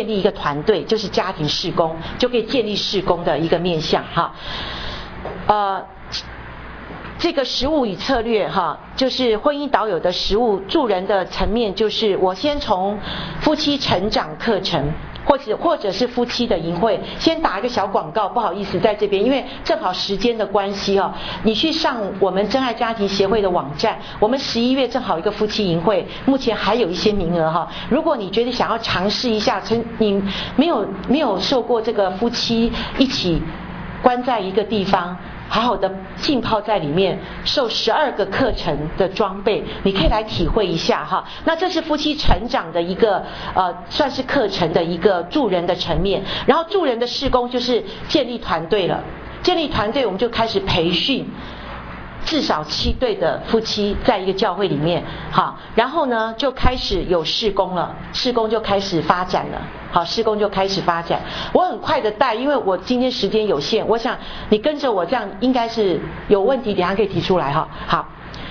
团队，就是家庭事工，就可以建立事工的一个面向哈。呃，这个实务与策略哈，就是婚姻导友的实务助人的层面，就是我先从夫妻成长课程。或者或者是夫妻的营会，先打一个小广告，不好意思，在这边，因为正好时间的关系哦，你去上我们真爱家庭协会的网站，我们十一月正好一个夫妻营会，目前还有一些名额哈。如果你觉得想要尝试一下，曾你没有没有受过这个夫妻一起关在一个地方。好好的浸泡在里面，受十二个课程的装备，你可以来体会一下哈。那这是夫妻成长的一个呃，算是课程的一个助人的层面。然后助人的事工就是建立团队了，建立团队我们就开始培训。至少七对的夫妻在一个教会里面，好，然后呢就开始有事工了，事工就开始发展了，好，事工就开始发展。我很快的带，因为我今天时间有限，我想你跟着我这样应该是有问题，等一下可以提出来哈。好，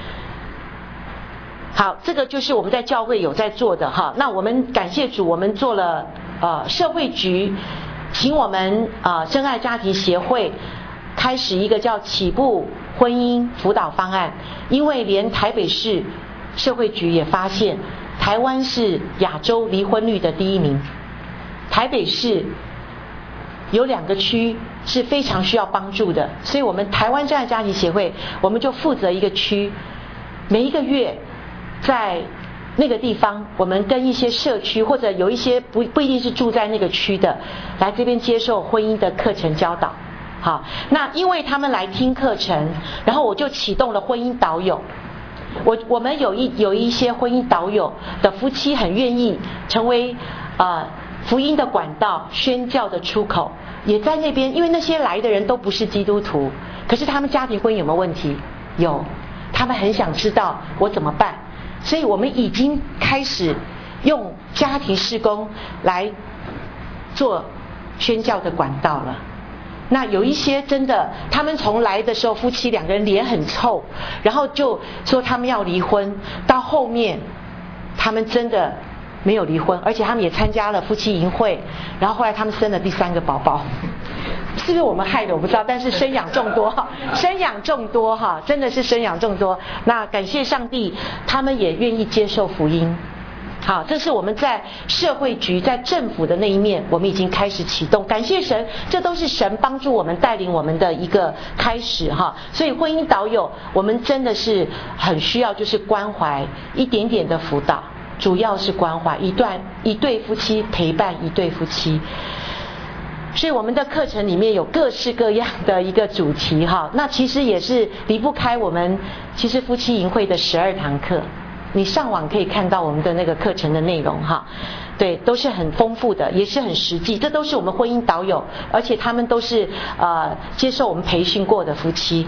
好，这个就是我们在教会有在做的哈。那我们感谢主，我们做了呃社会局，请我们呃真爱家庭协会开始一个叫起步婚姻辅导方案，因为连台北市社会局也发现，台湾是亚洲离婚率的第一名。台北市有两个区是非常需要帮助的，所以我们台湾真爱家庭协会，我们就负责一个区，每一个月在那个地方，我们跟一些社区或者有一些不不一定是住在那个区的，来这边接受婚姻的课程教导。好，那因为他们来听课程，然后我就启动了婚姻导友。我我们有一有一些婚姻导友的夫妻很愿意成为呃福音的管道、宣教的出口，也在那边。因为那些来的人都不是基督徒，可是他们家庭婚姻有没有问题？有，他们很想知道我怎么办，所以我们已经开始用家庭事工来做宣教的管道了。那有一些真的，他们从来的时候夫妻两个人脸很臭，然后就说他们要离婚，到后面他们真的没有离婚，而且他们也参加了夫妻营会，然后后来他们生了第三个宝宝。是不是我们害的我不知道，但是生养众多，生养众多哈，真的是生养众多。那感谢上帝，他们也愿意接受福音。好，这是我们在社会局、在政府的那一面，我们已经开始启动。感谢神，这都是神帮助我们、带领我们的一个开始哈。所以婚姻导友，我们真的是很需要，就是关怀一点点的辅导，主要是关怀一段一对夫妻，陪伴一对夫妻。所以我们的课程里面有各式各样的一个主题哈，那其实也是离不开我们其实夫妻营会的十二堂课。你上网可以看到我们的那个课程的内容哈，对，都是很丰富的，也是很实际，这都是我们婚姻导友，而且他们都是呃接受我们培训过的夫妻。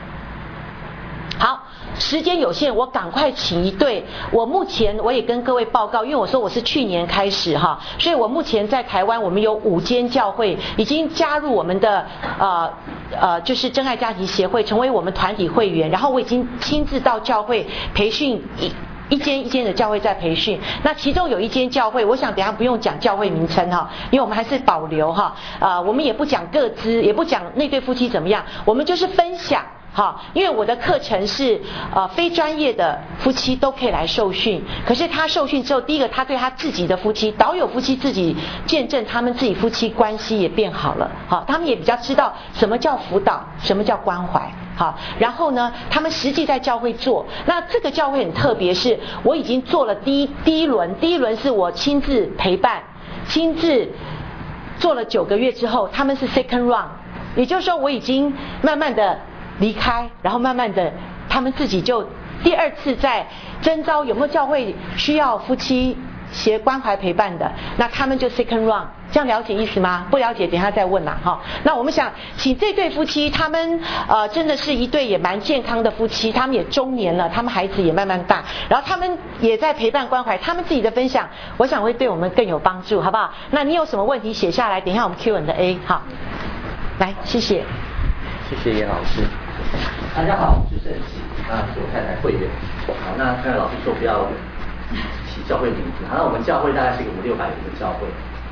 好，时间有限，我赶快请一对。我目前我也跟各位报告，因为我说我是去年开始哈，所以我目前在台湾我们有五间教会已经加入我们的呃呃就是真爱家庭协会，成为我们团体会员，然后我已经亲自到教会培训一。一间一间的教会在培训，那其中有一间教会，我想等一下不用讲教会名称哈，因为我们还是保留哈，呃，我们也不讲个资，也不讲那对夫妻怎么样，我们就是分享。好，因为我的课程是呃非专业的夫妻都可以来受训，可是他受训之后，第一个他对他自己的夫妻导友夫妻自己见证他们自己夫妻关系也变好了，好，他们也比较知道什么叫辅导，什么叫关怀，好，然后呢，他们实际在教会做，那这个教会很特别，是我已经做了第一第一轮，第一轮是我亲自陪伴，亲自做了九个月之后，他们是 second round， 也就是说我已经慢慢的离开，然后慢慢的他们自己就第二次在征召有没有教会需要夫妻协关怀陪伴的，那他们就 second round， 这样了解意思吗？不了解等一下再问啦哈。那我们想请这对夫妻，他们呃真的是一对也蛮健康的夫妻，他们也中年了，他们孩子也慢慢大，然后他们也在陪伴关怀，他们自己的分享我想会对我们更有帮助，好不好？那你有什么问题写下来，等一下我们 Q and A。 好，来谢谢谢谢严老师。大家好，我是盛喜，啊，是我太太慧媛。好，那刚才老师说不要起教会名字，好，那我们教会大概是一个五六百人的教会。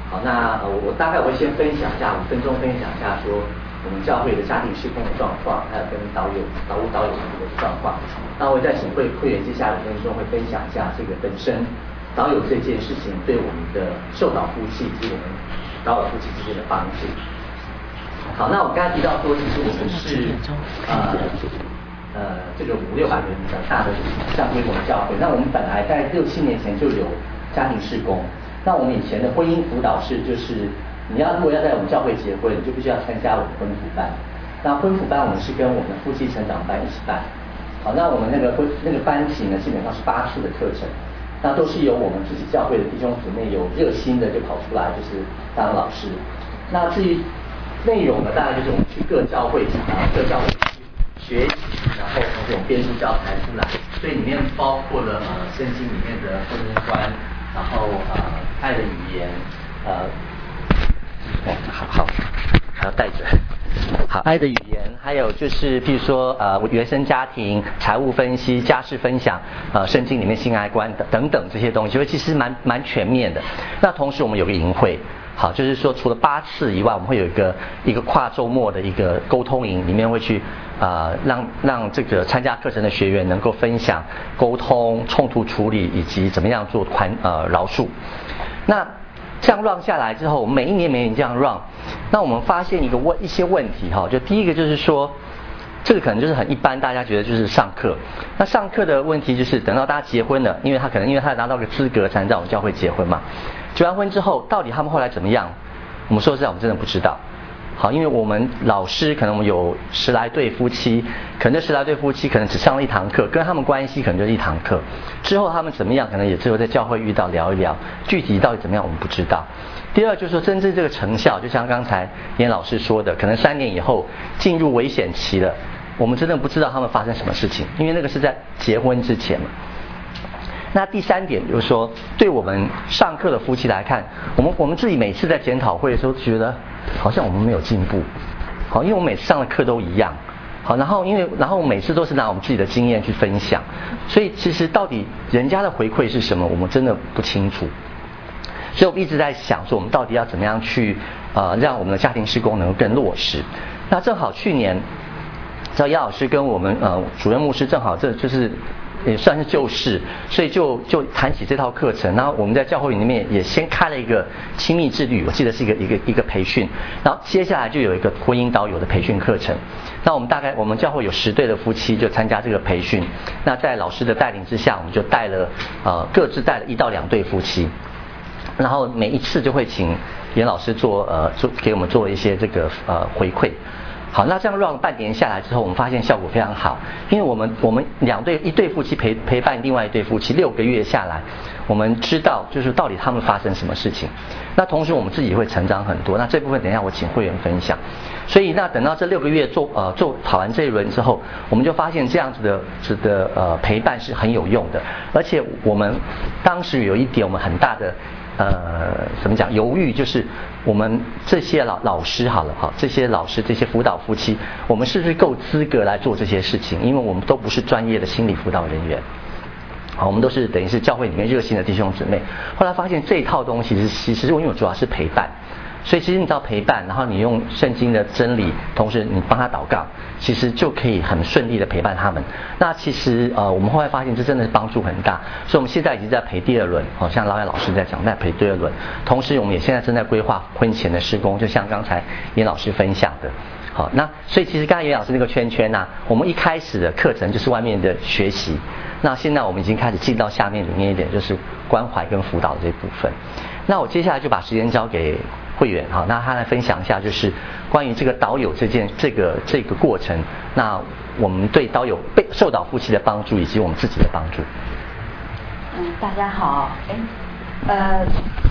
好，那呃我我大概我会先分享一下，五分钟分享一下说我们教会的家庭事工的状况，还有跟导友、导务、导友的状况。那我会在请会会员接下来五分钟会分享一下这个本身导友这件事情对我们的受导夫妻以及我们导友夫妻之间的帮助。好，那我刚才提到说，其实我们是呃呃这个五六百人的大的这样规模的教会。那我们本来在六七年前就有家庭事工。那我们以前的婚姻辅导是，就是你要如果要在我们教会结婚，你就必须要参加我们婚辅班。那婚辅班我们是跟我们的夫妻成长班一起办。好，那我们那个婚那个班级呢，基本上是八次的课程，那都是由我们自己教会的弟兄姊妹有热心的就跑出来，就是当老师。那至于内容呢，大概就是我们去各教会啊，各教会去学习，然后从这种编著教材出来，所以里面包括了呃圣经里面的婚姻观。然后呃，爱的语言，呃，哦，好好，还要带着。好，爱的语言，还有就是，譬如说呃，原生家庭、财务分析、家事分享，呃，圣经里面性爱观等等这些东西，所以其实蛮蛮全面的。那同时我们有个营会。好，就是说除了八次以外，我们会有一个一个跨周末的一个沟通营，里面会去啊、呃、让让这个参加课程的学员能够分享沟通、冲突处理以及怎么样做宽呃饶恕。那这样 run 下来之后，我们每一年每年这样 run， 那我们发现一个问一些问题哈，就第一个就是说，这个可能就是很一般，大家觉得就是上课。那上课的问题就是等到大家结婚了，因为他可能因为他拿到个资格才能在我们教会结婚嘛。结完婚之后，到底他们后来怎么样？我们说实在，我们真的不知道。好，因为我们老师可能我们有十来对夫妻，可能这十来对夫妻可能只上了一堂课，跟他们关系可能就是一堂课。之后他们怎么样，可能也只有在教会遇到聊一聊，具体到底怎么样我们不知道。第二就是说，真正这个成效，就像刚才严老师说的，可能三年以后进入危险期了，我们真的不知道他们发生什么事情，因为那个是在结婚之前嘛。那第三点就是说，对我们上课的夫妻来看，我们我们自己每次在检讨会的时候，觉得好像我们没有进步。好，因为我们每次上的课都一样。好，然后因为然后每次都是拿我们自己的经验去分享，所以其实到底人家的回馈是什么，我们真的不清楚。所以我一直在想说，我们到底要怎么样去呃让我们的家庭事工能够更落实。那正好去年，赵姚老师跟我们呃主任牧师正好这就是也算是旧事，所以就就谈起这套课程。然后我们在教会里面也先开了一个亲密之旅，我记得是一个一个一个培训，然后接下来就有一个婚姻导友的培训课程。那我们大概我们教会有十对的夫妻就参加这个培训。那在老师的带领之下，我们就带了呃各自带了一到两对夫妻，然后每一次就会请严老师做呃做给我们做一些这个呃回馈。好，那这样 run 半年下来之后，我们发现效果非常好，因为我们我们两对一对夫妻陪陪伴另外一对夫妻六个月下来，我们知道就是到底他们发生什么事情。那同时我们自己会成长很多。那这部分等一下我请会员分享。所以那等到这六个月做呃做跑完这一轮之后，我们就发现这样子的子的呃陪伴是很有用的，而且我们当时有一点我们很大的。呃，怎么讲？犹豫就是我们这些老老师好了哈，这些老师这些辅导夫妻，我们是不是够资格来做这些事情？因为我们都不是专业的心理辅导人员，好，我们都是等于是教会里面热心的弟兄姊妹。后来发现这一套东西是其实因为我主要是陪伴。所以其实你只要陪伴，然后你用圣经的真理，同时你帮他祷告，其实就可以很顺利的陪伴他们。那其实呃，我们后来发现这真的是帮助很大，所以我们现在已经在陪第二轮，好像老艾老师在讲在陪第二轮，同时我们也现在正在规划婚前的事工，就像刚才严老师分享的。好，那所以其实刚才严老师那个圈圈啊，我们一开始的课程就是外面的学习，那现在我们已经开始进到下面里面一点，就是关怀跟辅导的这部分。那我接下来就把时间交给会员，好，那他来分享一下，就是关于这个导友这件这个这个过程，那我们对导友被受导夫妻的帮助，以及我们自己的帮助。 嗯，大家好，哎，呃，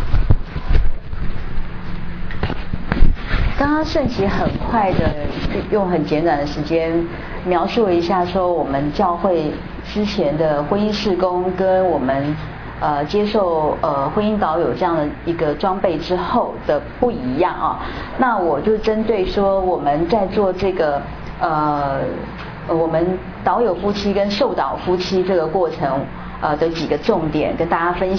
刚刚盛琦很快的用很简短的时间描述了一下，说我们教会之前的婚姻事工跟我们。呃，接受呃婚姻导友这样的一个装备之后的不一样啊，那我就针对说我们在做这个呃我们导友夫妻跟受导夫妻这个过程呃的几个重点跟大家分享。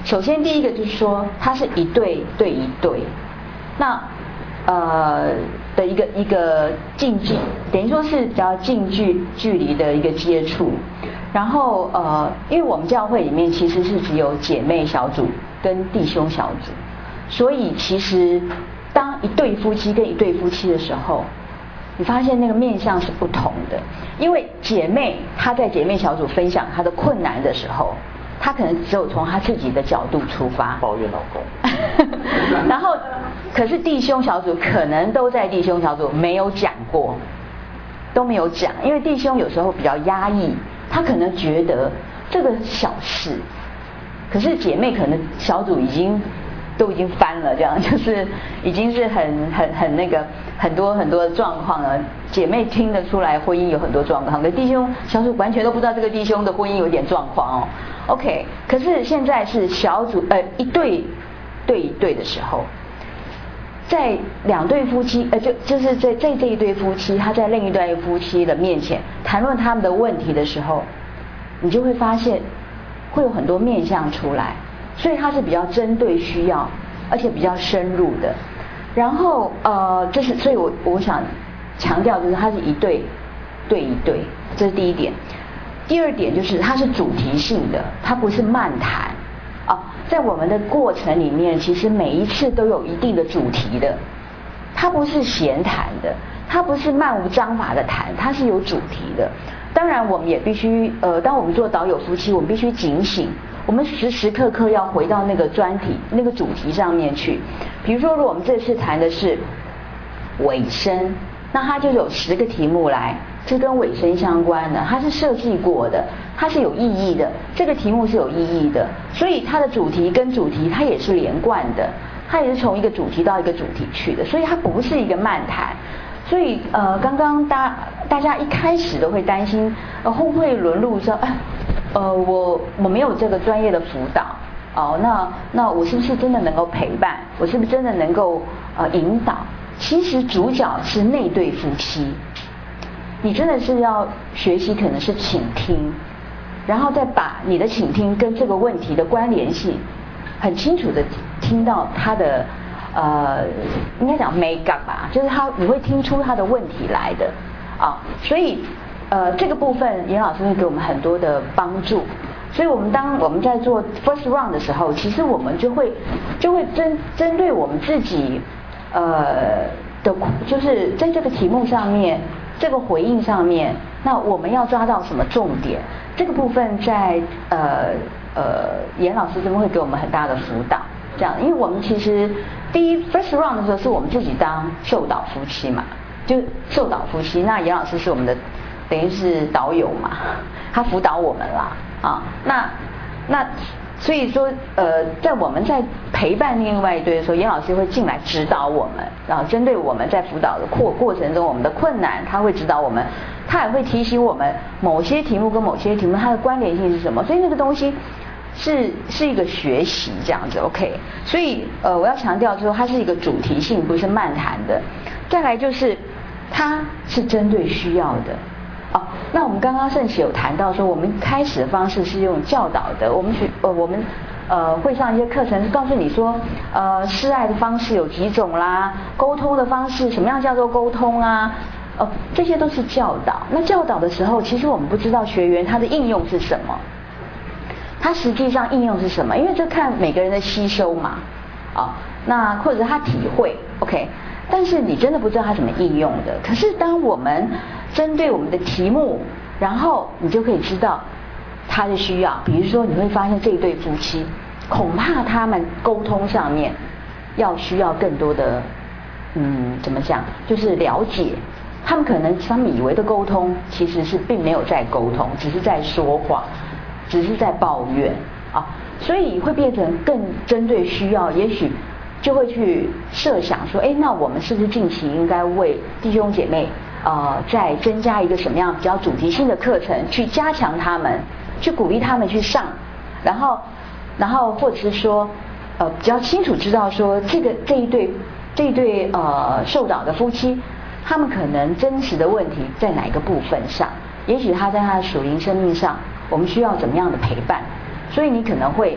首先第一个就是说，它是一对对一对，那呃的一个一个近距，等于说是比较近距距离的一个接触。然后呃，因为我们教会里面其实是只有姐妹小组跟弟兄小组，所以其实当一对夫妻跟一对夫妻的时候，你发现那个面向是不同的。因为姐妹她在姐妹小组分享她的困难的时候，她可能只有从她自己的角度出发， 抱怨老公。 然后，可是弟兄小组可能都在弟兄小组没有讲过，都没有讲，因为弟兄有时候比较压抑，他可能觉得这个小事，可是姐妹可能小组已经都已经翻了，这样就是已经是很很很那个很多很多的状况了。姐妹听得出来婚姻有很多状况，可弟兄小组完全都不知道这个弟兄的婚姻有点状况哦。OK， 可是现在是小组呃一对对一对的时候，在两对夫妻呃就就是在这这一对夫妻他在另一对夫妻的面前谈论他们的问题的时候，你就会发现会有很多面向出来，所以它是比较针对需要，而且比较深入的。然后呃，这是所以我我想强调就是它是一对对一对，这是第一点。第二点就是它是主题性的，它不是漫谈啊。在我们的过程里面，其实每一次都有一定的主题的，它不是闲谈的，它不是漫无章法的谈，它是有主题的。当然我们也必须呃，当我们做导友夫妻，我们必须警醒，我们时时刻刻要回到那个专题那个主题上面去。比如说如果我们这次谈的是尾声，那它就有十个题目来，这跟尾声相关的，它是设计过的，它是有意义的，这个题目是有意义的，所以它的主题跟主题它也是连贯的，它也是从一个主题到一个主题去的，所以它不是一个漫谈。所以呃，刚刚大大家一开始都会担心，呃，会不会沦入说，哎，呃，我我没有这个专业的辅导，哦，那那我是不是真的能够陪伴？我是不是真的能够呃引导？其实主角是那对夫妻，你真的是要学习，可能是倾听，然后再把你的倾听跟这个问题的关联性，很清楚的听到他的。呃，应该讲美感吧，就是他你会听出他的问题来的啊，所以呃这个部分严老师会给我们很多的帮助，所以我们当我们在做 first round 的时候，其实我们就会就会针针对我们自己呃的，就是在这个题目上面，这个回应上面，那我们要抓到什么重点？这个部分在呃呃严老师这边会给我们很大的辅导。这样，因为我们其实第一 first round 的时候是我们自己当受导夫妻嘛，就受导夫妻，那严老师是我们的等于是导友嘛，他辅导我们啦啊，那那所以说呃，在我们在陪伴另外一对的时候，严老师会进来指导我们，然后针对我们在辅导的过过程中我们的困难，他会指导我们，他也会提醒我们某些题目跟某些题目它的关联性是什么，所以那个东西。是是一个学习这样子 ，OK， 所以呃我要强调说它是一个主题性，不是漫谈的。再来就是它是针对需要的。哦，那我们刚刚圣喜有谈到说，我们开始的方式是用教导的，我们学呃我们呃会上一些课程是告诉你说，呃示爱的方式有几种啦，沟通的方式什么样叫做沟通啊？呃这些都是教导。那教导的时候，其实我们不知道学员他的应用是什么。它实际上应用是什么？因为这看每个人的吸收嘛，啊，那或者他体会 ，OK， 但是你真的不知道他怎么应用的。可是当我们针对我们的题目，然后你就可以知道他的需要。比如说，你会发现这一对夫妻，恐怕他们沟通上面要需要更多的，嗯，怎么讲？就是了解。他们可能他们以为的沟通，其实是并没有在沟通，只是在说谎。只是在抱怨啊，所以会变成更针对需要，也许就会去设想说，哎，那我们是不是近期应该为弟兄姐妹呃再增加一个什么样比较主题性的课程，去加强他们，去鼓励他们去上，然后然后或者是说呃比较清楚知道说这个这一对这一对呃受导的夫妻，他们可能真实的问题在哪一个部分上，也许他在他的属灵生命上。我们需要怎么样的陪伴？所以你可能会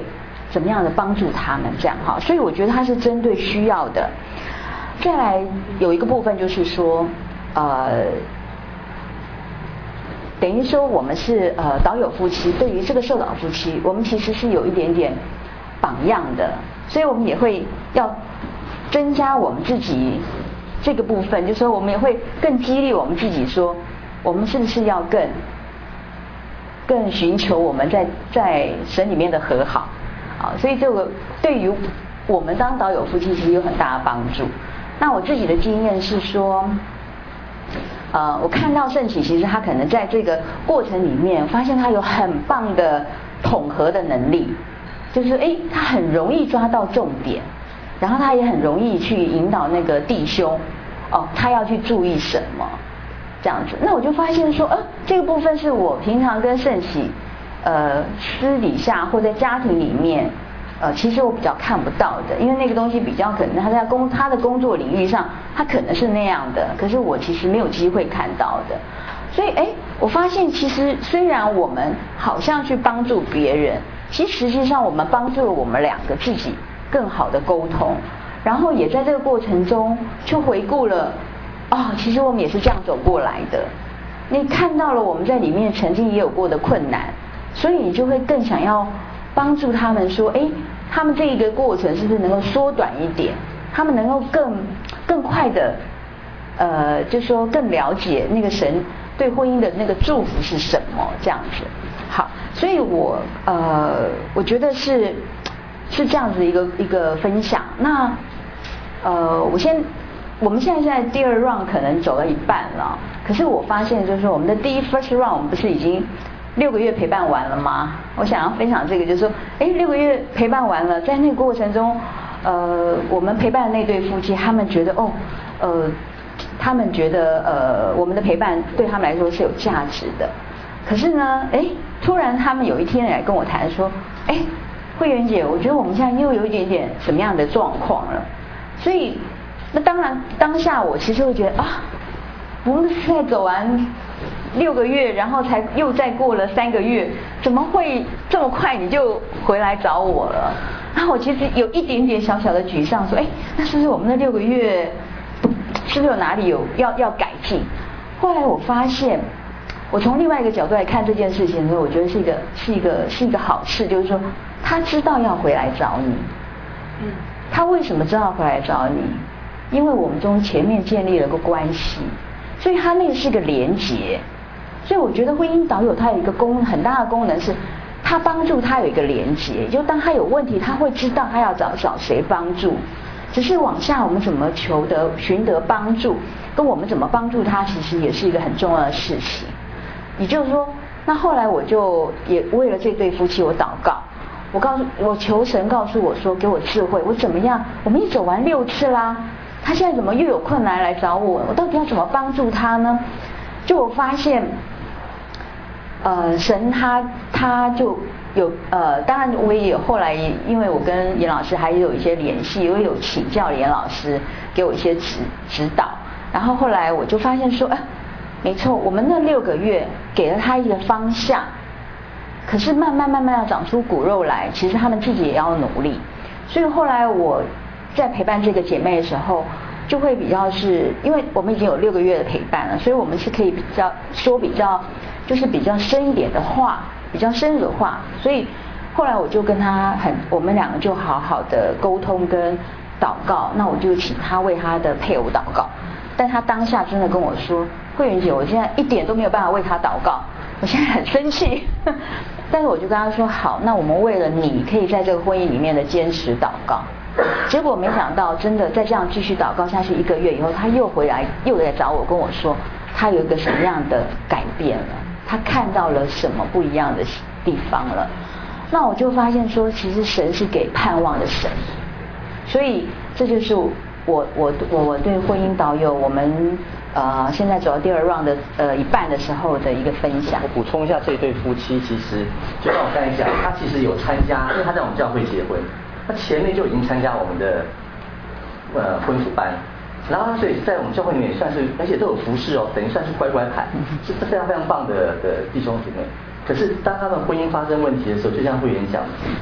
怎么样的帮助他们这样哈，所以我觉得它是针对需要的。再来有一个部分就是说，呃，等于说我们是呃导友夫妻，对于这个受导夫妻，我们其实是有一点点榜样的，所以我们也会要增加我们自己这个部分，就是说我们也会更激励我们自己说，我们是不是要更更寻求我们在在神里面的和好啊？所以这个对于我们当导友夫妻其实有很大的帮助。那我自己的经验是说，呃，我看到圣启其实他可能在这个过程里面，发现他有很棒的统合的能力，就是哎，他很容易抓到重点，然后他也很容易去引导那个弟兄，哦，他要去注意什么，这样子。那我就发现说，呃，这个部分是我平常跟圣启，呃，私底下或在家庭里面。呃，其实我比较看不到的，因为那个东西比较可能他在工他的工作领域上，他可能是那样的，可是我其实没有机会看到的。所以，哎，我发现其实虽然我们好像去帮助别人，其实实际上我们帮助了我们两个自己更好的沟通，然后也在这个过程中就回顾了，哦，其实我们也是这样走过来的。你看到了我们在里面曾经也有过的困难，所以你就会更想要帮助他们说，哎，他们这一个过程是不是能够缩短一点？他们能够更更快的，呃，就说更了解那个神对婚姻的那个祝福是什么，这样子。好，所以我呃，我觉得是是这样子一个一个分享。那呃，我先，我们现在现在第二 round 可能走了一半了，可是我发现就是说我们的第一 first round 我们不是已经六个月陪伴完了吗？我想要分享这个，就是说，哎，六个月陪伴完了，在那个过程中，呃，我们陪伴的那对夫妻，他们觉得，哦，呃，他们觉得，呃，我们的陪伴对他们来说是有价值的。可是呢，哎，突然他们有一天来跟我谈说，哎，慧媛姐，我觉得我们现在又有一点点什么样的状况了。所以，那当然当下我其实会觉得啊，我们现在走完六个月，然后才又再过了三个月，怎么会这么快你就回来找我了？然后我其实有一点点小小的沮丧，说，哎，那是不是我们那六个月是不是有哪里有要要改进？后来我发现，我从另外一个角度来看这件事情的时候，我觉得是一个是一个是一个好事，就是说他知道要回来找你。嗯。他为什么知道回来找你？因为我们中前面建立了个关系，所以他那个是个连结。所以我觉得婚姻导友它有一个功很大的功能是，它帮助他有一个连结，就当他有问题，他会知道他要找找谁帮助。只是往下我们怎么求得寻得帮助，跟我们怎么帮助他，其实也是一个很重要的事情。也就是说，那后来我就也为了这对夫妻我祷告，我告诉我求神告诉我说，给我智慧，我怎么样？我们一走完六次啦，他现在怎么又有困难来找我？我到底要怎么帮助他呢？就我发现，呃，神他他就有呃，当然我也有后来，因为我跟严老师还有一些联系，我有请教严老师给我一些指指导，然后后来我就发现说，哎、呃，没错，我们那六个月给了他一个方向，可是慢慢慢慢要长出骨肉来，其实他们自己也要努力。所以后来我在陪伴这个姐妹的时候，就会比较是，因为我们已经有六个月的陪伴了，所以我们是可以比较说比较就是比较深一点的话，比较深入的话。所以后来我就跟她很，我们两个就好好的沟通跟祷告。那我就请她为她的配偶祷告，但她当下真的跟我说，慧媛姐，我现在一点都没有办法为她祷告，我现在很生气。但是我就跟她说，好，那我们为了你可以在这个婚姻里面的坚持祷告。结果没想到，真的在这样继续祷告下去一个月以后，他又回来，又来找我，跟我说他有一个什么样的改变了，他看到了什么不一样的地方了。那我就发现说，其实神是给盼望的神，所以这就是我我我我对婚姻导友我们呃现在走到第二 round 的呃一半的时候的一个分享。 我补充一下，这对夫妻其实就像我刚才讲，他其实有参加，因为他在我们教会结婚。他前面就已经参加我们的呃婚辅班，然后他所以在我们教会里面也算是，而且都有服侍哦，等于算是乖乖牌，是非常非常棒的的弟兄姐妹。可是当他们婚姻发生问题的时候，就像慧媛讲的，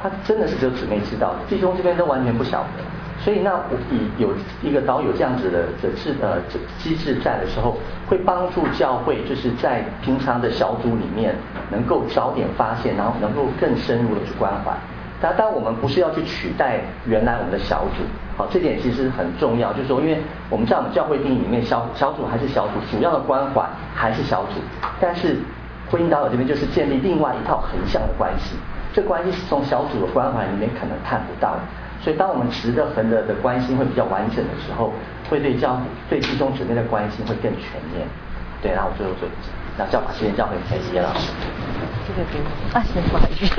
他真的是只有姊妹知道，弟兄这边都完全不晓得。所以那以有一个导友这样子的的制呃机制在的时候，会帮助教会就是在平常的小组里面能够早点发现，然后能够更深入的去关怀。当然，我们不是要去取代原来我们的小组，好，这点其实很重要。就是说，因为我们在我们教会定义里面，小小组还是小组，主要的关怀还是小组，但是婚姻导友这边就是建立另外一套横向的关系，这关系是从小组的关怀里面可能看不到的。所以，当我们直的横的的关系会比较完整的时候，会对教对弟兄姊妹的关系会更全面。对，然后最后最那教法实验教会裴叶老师， 这个给我啊，行，不好意思，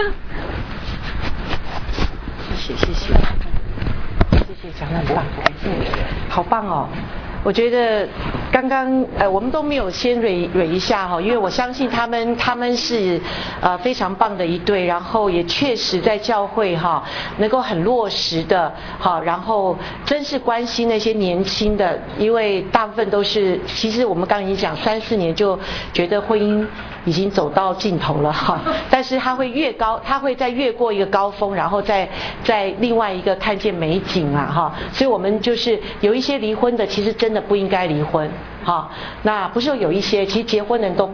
谢谢谢谢谢谢，讲得很棒，感谢，好棒哦。我觉得刚刚呃我们都没有先蕊蕊一下哈，因为我相信他们他们是呃非常棒的一对，然后也确实在教会哈能够很落实的哈，然后真是关心那些年轻的，因为大部分都是其实我们刚刚已经讲三四年就觉得婚姻已经走到尽头了哈，但是他会越高，他会再越过一个高峰，然后再在另外一个看见美景啊哈，所以我们就是有一些离婚的，其实真的不应该离婚哈。那不是有一些，其实结婚的人都，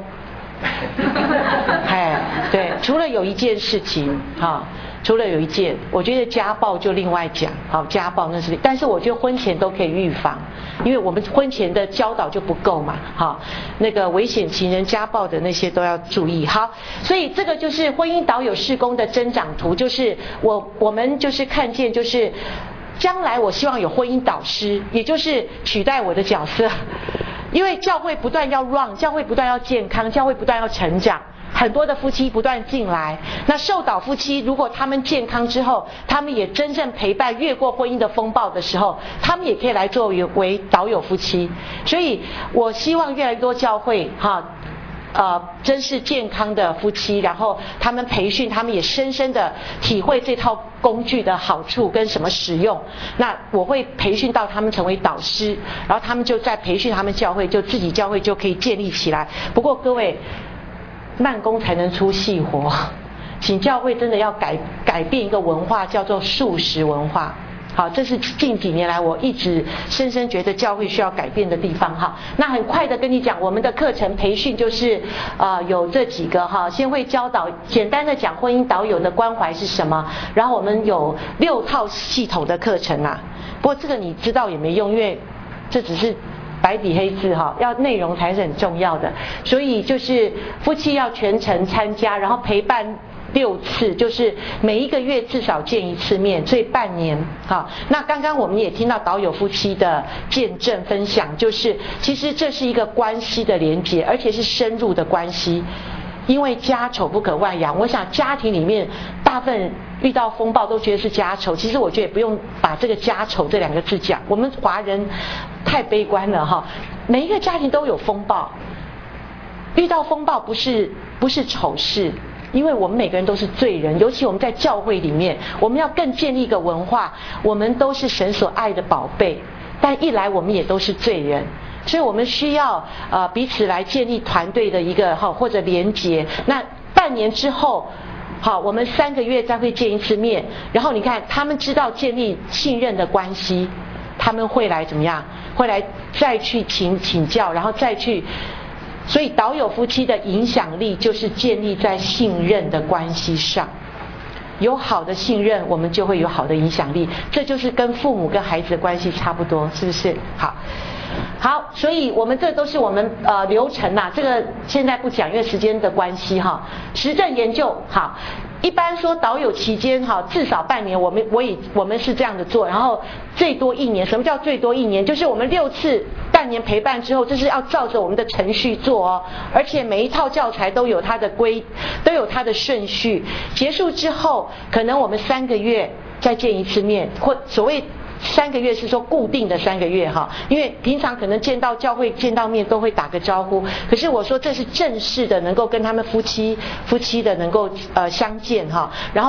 哎，对，除了有一件事情哈。除了有一件，我觉得家暴就另外讲，好，家暴那是，但是我觉得婚前都可以预防，因为我们婚前的教导就不够嘛，好，那个危险情人、家暴的那些都要注意，好，所以这个就是婚姻导友事工的增长图，就是我我们就是看见就是。将来我希望有婚姻导师，也就是取代我的角色，因为教会不断要 run， 教会不断要健康，教会不断要成长，很多的夫妻不断进来，那受导夫妻如果他们健康之后，他们也真正陪伴越过婚姻的风暴的时候，他们也可以来作为为导友夫妻。所以我希望越来越多教会哈。呃，真是健康的夫妻，然后他们培训，他们也深深的体会这套工具的好处跟什么使用。那我会培训到他们成为导师，然后他们就在培训他们教会，就自己教会就可以建立起来。不过各位，慢工才能出细活，请教会真的要改改变一个文化，叫做素食文化。好，这是近几年来我一直深深觉得教会需要改变的地方哈。那很快的跟你讲，我们的课程培训就是呃有这几个哈，先会教导简单的讲婚姻导友的关怀是什么，然后我们有六套系统的课程啊。不过这个你知道也没用，因为这只是白底黑字哈，要内容才是很重要的。所以就是夫妻要全程参加，然后陪伴。六次，就是每一个月至少见一次面，所以半年。好，那刚刚我们也听到导友夫妻的见证分享，就是其实这是一个关系的连结，而且是深入的关系。因为家丑不可外扬，我想家庭里面大部分遇到风暴都觉得是家丑，其实我觉得也不用把这个家丑这两个字讲，我们华人太悲观了哈。每一个家庭都有风暴，遇到风暴不是不是丑事。因为我们每个人都是罪人，尤其我们在教会里面，我们要更建立一个文化，我们都是神所爱的宝贝，但一来我们也都是罪人，所以我们需要呃彼此来建立团队的一个哈或者连结。那半年之后，好，我们三个月再会见一次面，然后你看他们知道建立信任的关系，他们会来怎么样？会来再去请请教，然后再去。所以导友夫妻的影响力就是建立在信任的关系上，有好的信任，我们就会有好的影响力，这就是跟父母跟孩子的关系差不多，是不是？好，好，所以我们这都是我们呃流程啦，这个现在不讲，因为时间的关系哈。实证研究，好。一般说导友期间哈，至少半年，我们我也我们是这样的做，然后最多一年。什么叫最多一年？就是我们六次半年陪伴之后，这是要照着我们的程序做哦，而且每一套教材都有它的规，都有它的顺序。结束之后，可能我们三个月再见一次面，或所谓。三个月是说固定的三个月哈，因为平常可能见到教会见到面都会打个招呼，可是我说这是正式的，能够跟他们夫妻夫妻的能够呃相见哈，然后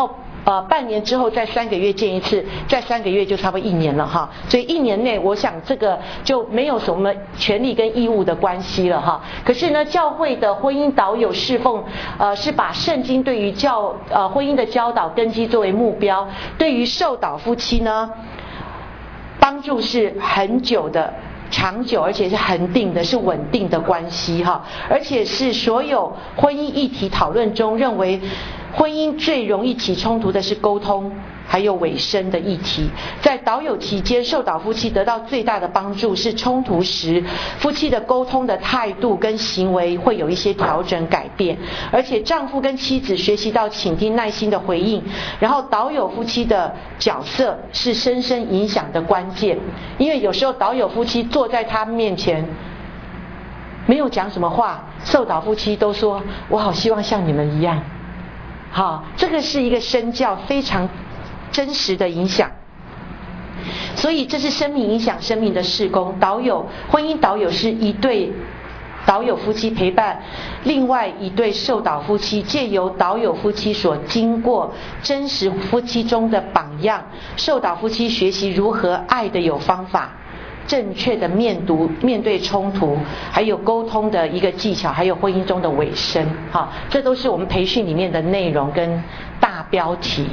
呃半年之后再三个月见一次，再三个月就差不多一年了哈。所以一年内，我想这个就没有什么权利跟义务的关系了哈。可是呢，教会的婚姻导友侍奉，呃，是把圣经对于教呃婚姻的教导根基作为目标，对于受导夫妻呢，帮助是很久的。长久而且是恒定的，是稳定的关系哈，而且是所有婚姻议题讨论中认为婚姻最容易起冲突的是沟通还有尾声的议题。在导友期间，受导夫妻得到最大的帮助是冲突时夫妻的沟通的态度跟行为会有一些调整改变，而且丈夫跟妻子学习到倾听耐心的回应，然后导友夫妻的角色是深深影响的关键。因为有时候导友夫妻坐在他面前没有讲什么话，受导夫妻都说我好希望像你们一样。好，这个是一个身教非常真实的影响，所以这是生命影响生命的事工。导友婚姻导友是一对导友夫妻陪伴另外一对受导夫妻，借由导友夫妻所经过真实夫妻中的榜样，受导夫妻学习如何爱的有方法，正确的面读面对冲突，还有沟通的一个技巧，还有婚姻中的尾声。好，这都是我们培训里面的内容跟大标题。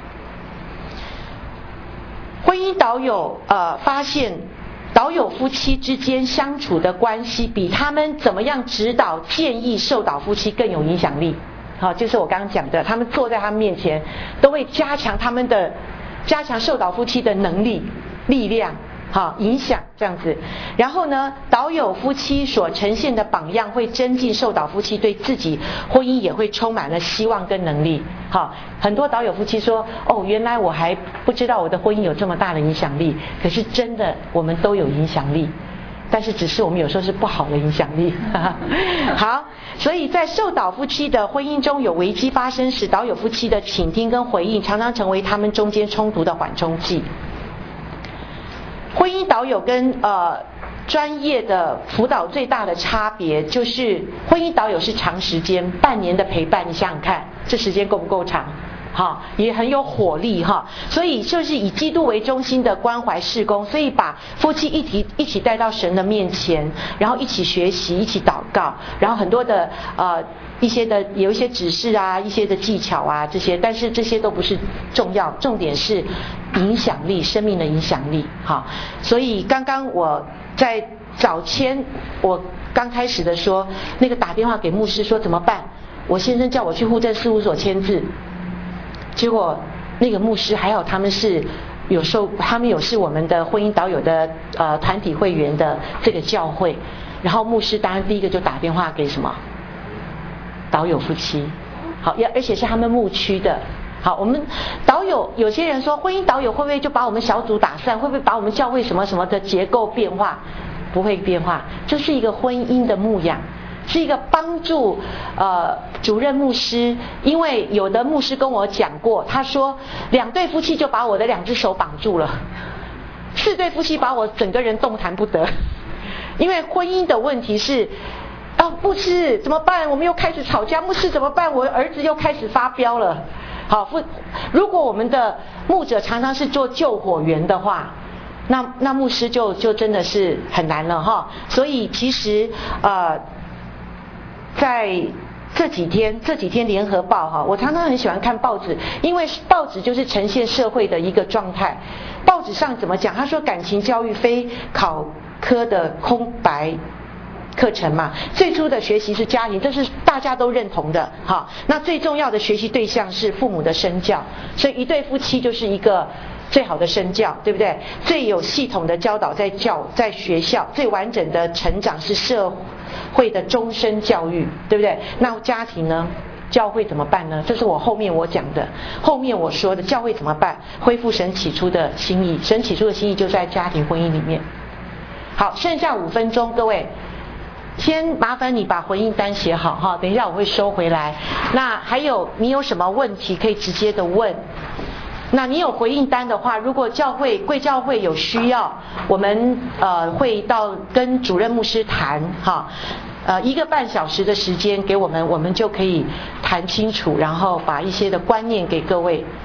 婚姻导友呃发现导友夫妻之间相处的关系比他们怎么样指导建议受导夫妻更有影响力。好，就是我刚刚讲的，他们坐在他们面前都会加强他们的加强受导夫妻的能力力量，好，影响这样子。然后呢，导友夫妻所呈现的榜样会增进受导夫妻对自己婚姻也会充满了希望跟能力。好，很多导友夫妻说，哦，原来我还不知道我的婚姻有这么大的影响力，可是真的我们都有影响力，但是只是我们有时候是不好的影响力。好，所以在受导夫妻的婚姻中有危机发生时，导友夫妻的倾听跟回应常常成为他们中间冲突的缓冲剂。婚姻导友跟呃专业的辅导最大的差别就是，婚姻导友是长时间半年的陪伴，你想想看这时间够不够长？好，也很有火力哈，所以就是以基督为中心的关怀事工，所以把夫妻一起一起带到神的面前，然后一起学习，一起祷告，然后很多的呃一些的有一些指示啊，一些的技巧啊这些，但是这些都不是重要，重点是影响力，生命的影响力。好，所以刚刚我在早前我刚开始的说，那个打电话给牧师说怎么办，我先生叫我去户政事务所签字。结果那个牧师还好，他们是有受，他们有是我们的婚姻导友的呃团体会员的这个教会，然后牧师当然第一个就打电话给什么导友夫妻，好，而且是他们牧区的。好，我们导友有些人说婚姻导友会不会就把我们小组打散，会不会把我们教会什么什么的结构变化？不会变化，这是一个婚姻的牧养，是一个帮助呃主任牧师。因为有的牧师跟我讲过，他说两对夫妻就把我的两只手绑住了，四对夫妻把我整个人动弹不得。因为婚姻的问题是啊，牧师怎么办？我们又开始吵架，牧师怎么办？我儿子又开始发飙了。好，如果我们的牧者常常是做救火员的话，那那牧师就就真的是很难了哈。所以其实呃，在这几天这几天联合报哈，我常常很喜欢看报纸，因为报纸就是呈现社会的一个状态。报纸上怎么讲？他说感情教育非考科的空白课程嘛，最初的学习是家庭，这是大家都认同的。好，那最重要的学习对象是父母的身教，所以一对夫妻就是一个最好的身教，对不对？最有系统的教导在教在学校，最完整的成长是社会的终身教育，对不对？那家庭呢？教会怎么办呢？这是我后面我讲的，后面我说的教会怎么办？恢复神起初的心意，神起初的心意就在家庭婚姻里面。好，剩下五分钟，各位先麻烦你把回应单写好哈，等一下我会收回来。那还有你有什么问题可以直接的问。那你有回应单的话，如果教会贵教会有需要，我们呃会到跟主任牧师谈哈，呃一个半小时的时间给我们，我们就可以谈清楚，然后把一些的观念给各位。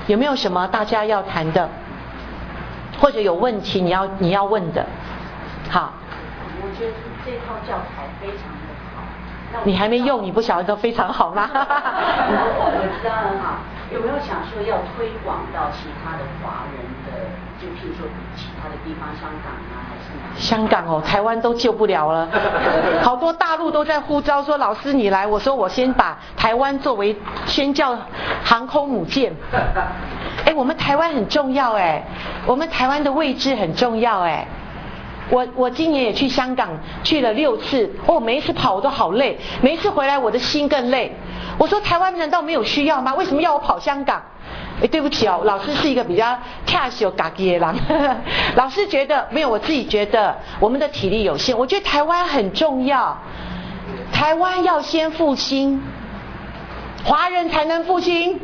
有没有什么大家要谈的，或者有问题你要你要问的？好。 我觉得这套教材非常的好。 你还没用，你不晓得都非常好吗？ 我知道很好。有没有想说要推广到其他的华人的，就譬如说其他的地方，香港啊，还是哪？ 香港哦，台湾都救不了了，好多大陆都在呼召说老师你来，我说我先把台湾作为宣教航空母舰。哎，我们台湾很重要哎，我们台湾的位置很重要哎。我我今年也去香港去了六次，哦，每一次跑我都好累，每一次回来我的心更累。我说台湾难道没有需要吗？为什么要我跑香港？哎，对不起哦，老师是一个比较恰小嘎叽的人，老师觉得没有，我自己觉得我们的体力有限，我觉得台湾很重要，台湾要先复兴，华人才能复兴。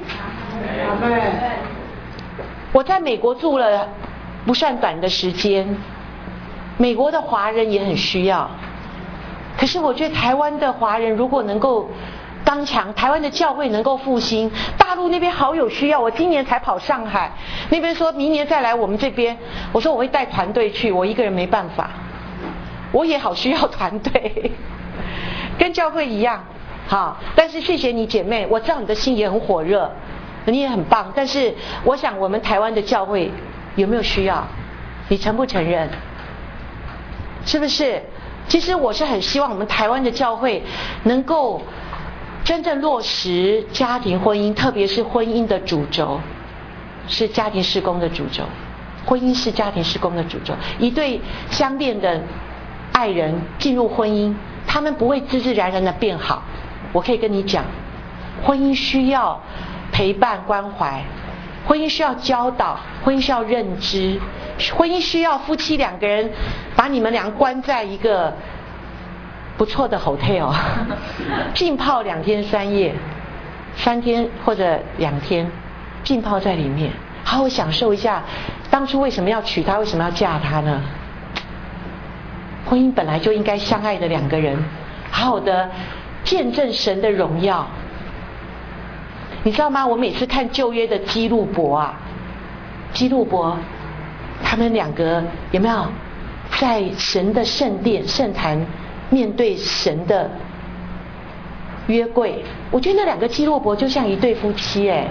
我在美国住了不算短的时间。美国的华人也很需要，可是我觉得台湾的华人如果能够刚强，台湾的教会能够复兴，大陆那边好有需要。我今年才跑上海，那边说明年再来我们这边，我说我会带团队去，我一个人没办法，我也好需要团队，跟教会一样。好，但是谢谢你姐妹，我知道你的心也很火热，你也很棒，但是我想我们台湾的教会有没有需要？你承不承认？是不是？其实我是很希望我们台湾的教会能够真正落实家庭婚姻，特别是婚姻的主轴是家庭事工的主轴，婚姻是家庭事工的主轴。一对相恋的爱人进入婚姻，他们不会自自然然的变好。我可以跟你讲，婚姻需要陪伴关怀，婚姻需要教导，婚姻需要认知，婚姻需要夫妻两个人把你们俩关在一个不错的 hotel， 浸泡两天三夜，三天或者两天，浸泡在里面，好好享受一下当初为什么要娶她，为什么要嫁她呢？婚姻本来就应该相爱的两个人，好好的见证神的荣耀。你知道吗？我每次看旧约的基路伯啊，基路伯他们两个有没有在神的圣殿圣坛面对神的约柜？我觉得那两个基路伯就像一对夫妻哎。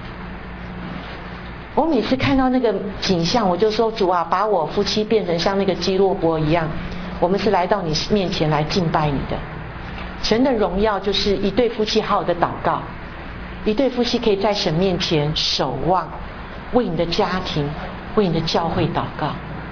我每次看到那个景象，我就说主啊，把我夫妻变成像那个基路伯一样，我们是来到你面前来敬拜你的。神的荣耀就是一对夫妻好好的祷告，一对夫妻可以在神面前守望，为你的家庭为你的教会祷告。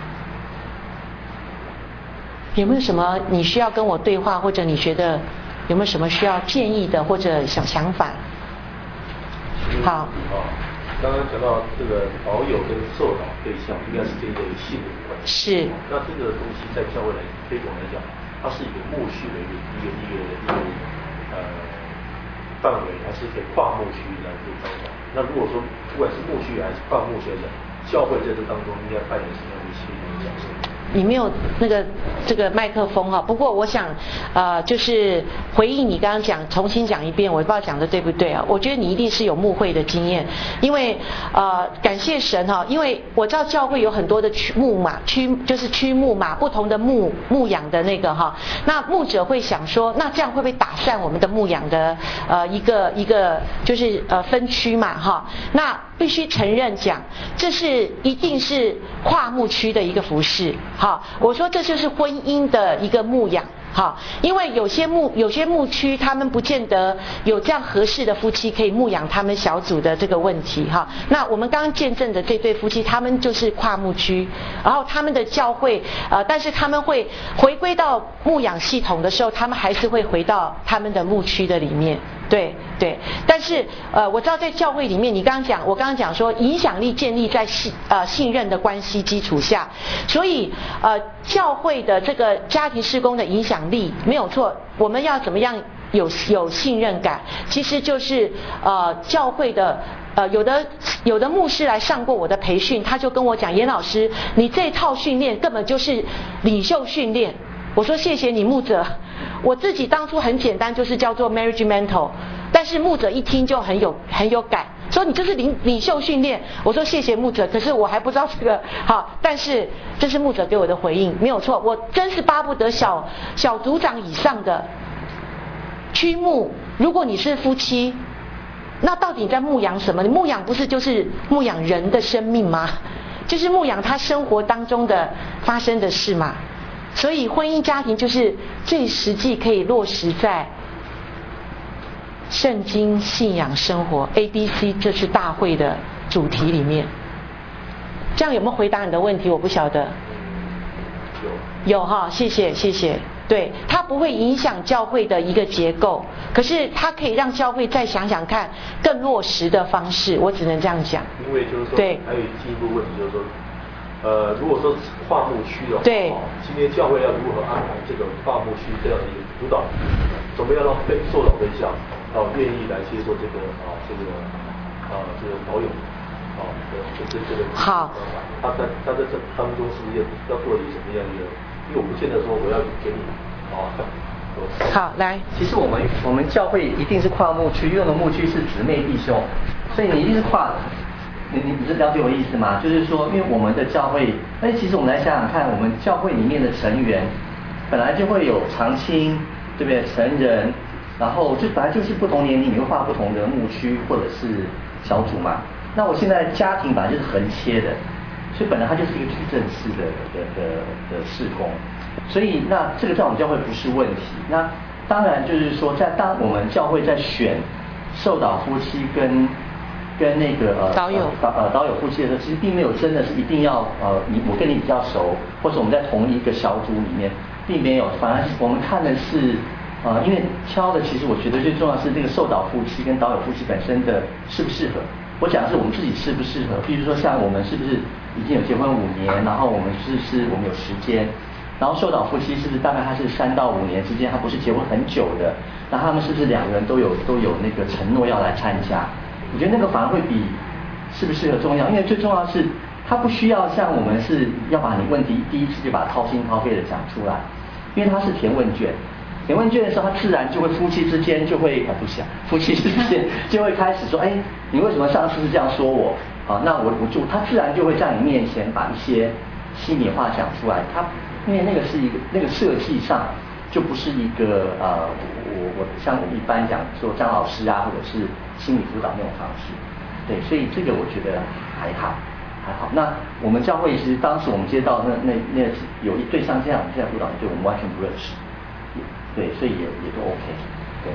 有没有什么你需要跟我对话，或者你觉得有没有什么需要建议的或者想想法？好。 刚刚讲到这个导友跟受导对象应该是这个性的关系。 是。 那这个东西在教会来推广来讲，它是一个牧区的一个一个一个一个呃范围，还是可以跨牧区来做招导。那如果说不管是牧区还是跨牧区来讲，教会在这当中应该扮演什么样的一些角色？ 你没有那个这个麦克风哈，不过我想呃就是回应你刚刚讲，重新讲一遍，我不知道讲的对不对啊？我觉得你一定是有牧会的经验，因为呃感谢神哈，因为我知道教会有很多的区牧嘛，区就是区牧嘛，不同的牧牧养的那个哈，那牧者会想说，那这样会不会打散我们的牧养的呃一个一个就是呃分区嘛哈？那必须承认讲，这是一定是跨牧区的一个服事。好，我说这就是婚姻的一个牧养。好，因为有些牧有些牧区，他们不见得有这样合适的夫妻可以牧养他们小组的这个问题哈。那我们刚刚见证的这对夫妻，他们就是跨牧区，然后他们的教会呃，但是他们会回归到牧养系统的时候，他们还是会回到他们的牧区的里面。对对，但是呃，我知道在教会里面，你刚刚讲，我刚刚讲说，影响力建立在信呃信任的关系基础下，所以呃，教会的这个家庭事工的影响力没有错。我们要怎么样有有信任感？其实就是呃，教会的呃，有的有的牧师来上过我的培训，他就跟我讲，严老师，你这套训练根本就是领袖训练。我说谢谢你牧者，我自己当初很简单，就是叫做 marriage mentor， 但是牧者一听就很有很有感， 说你这是领领袖训练。我说谢谢牧者，可是我还不知道这个好，但是这是牧者给我的回应，没有错。我真是巴不得小小组长以上的区牧，如果你是夫妻，那到底你在牧养什么？你牧养不是就是牧养人的生命吗？就是牧养他生活当中的发生的事嘛。所以婚姻家庭就是最实际可以落实在圣经信仰生活 A B C 这是大会的主题里面。这样有没有回答你的问题？我不晓得。有有哈，谢谢谢谢。对，它不会影响教会的一个结构，可是它可以让教会再想想看更落实的方式，我只能这样讲。 因为就是说， 对， 还有进一步问题就是说，呃，如果说跨牧区的话， 对， 今天教会要如何安排这个跨牧区这样的一个辅导，怎么样让被受导对象哦愿意来接受这个啊、哦、这个啊、呃、这个导友啊这这这个好， 他在他在这当中是不是要做一什么样的？因为我不见得说我要给你啊。 好，来。 其实我们我们教会一定是跨牧区，用的牧区是姊妹弟兄，所以你一定是跨的。你你你是了解我的意思吗？就是说，因为我们的教会，但是其实我们来想想看，我们教会里面的成员本来就会有长青，对不对？成人，然后就本来就是不同年龄，你会划不同的牧区或者是小组嘛。那我现在家庭本来就是横切的，所以本来它就是一个矩阵式的的的的事工。所以那这个在我们教会不是问题。那当然就是说，在当我们教会在选受导夫妻跟跟那个呃导友导呃导友夫妻的时候，其实并没有真的是一定要呃你我跟你比较熟，或者我们在同一个小组里面，并没有。反而我们看的是呃，因为挑的其实我觉得最重要是那个受导夫妻跟导友夫妻本身的适不适合。我讲的是我们自己适不适合，比如说像我们是不是已经有结婚五年，然后我们是是我们有时间。然后受导夫妻是不是大概他是三到五年之间，他不是结婚很久的，那他们是不是两个人都有都有那个承诺要来参加？我觉得那个反而会比适不适合重要，因为最重要的是他不需要像我们是要把你问题第一次就把它掏心掏肺的讲出来，因为他是填问卷，填问卷的时候他自然就会夫妻之间就会啊不是啊，夫妻之间就会开始说，哎，你为什么上次是这样说我？啊，那我我就他自然就会在你面前把一些心里话讲出来，他。因为那个是一个那个设计上就不是一个呃我我像我们一般讲说张老师啊或者是心理辅导那种方式，对，所以这个我觉得还好还好。那我们教会其实当时我们接到那那那有一对像这样这样辅导对我们完全不认识，对，所以也也都 OK， 对。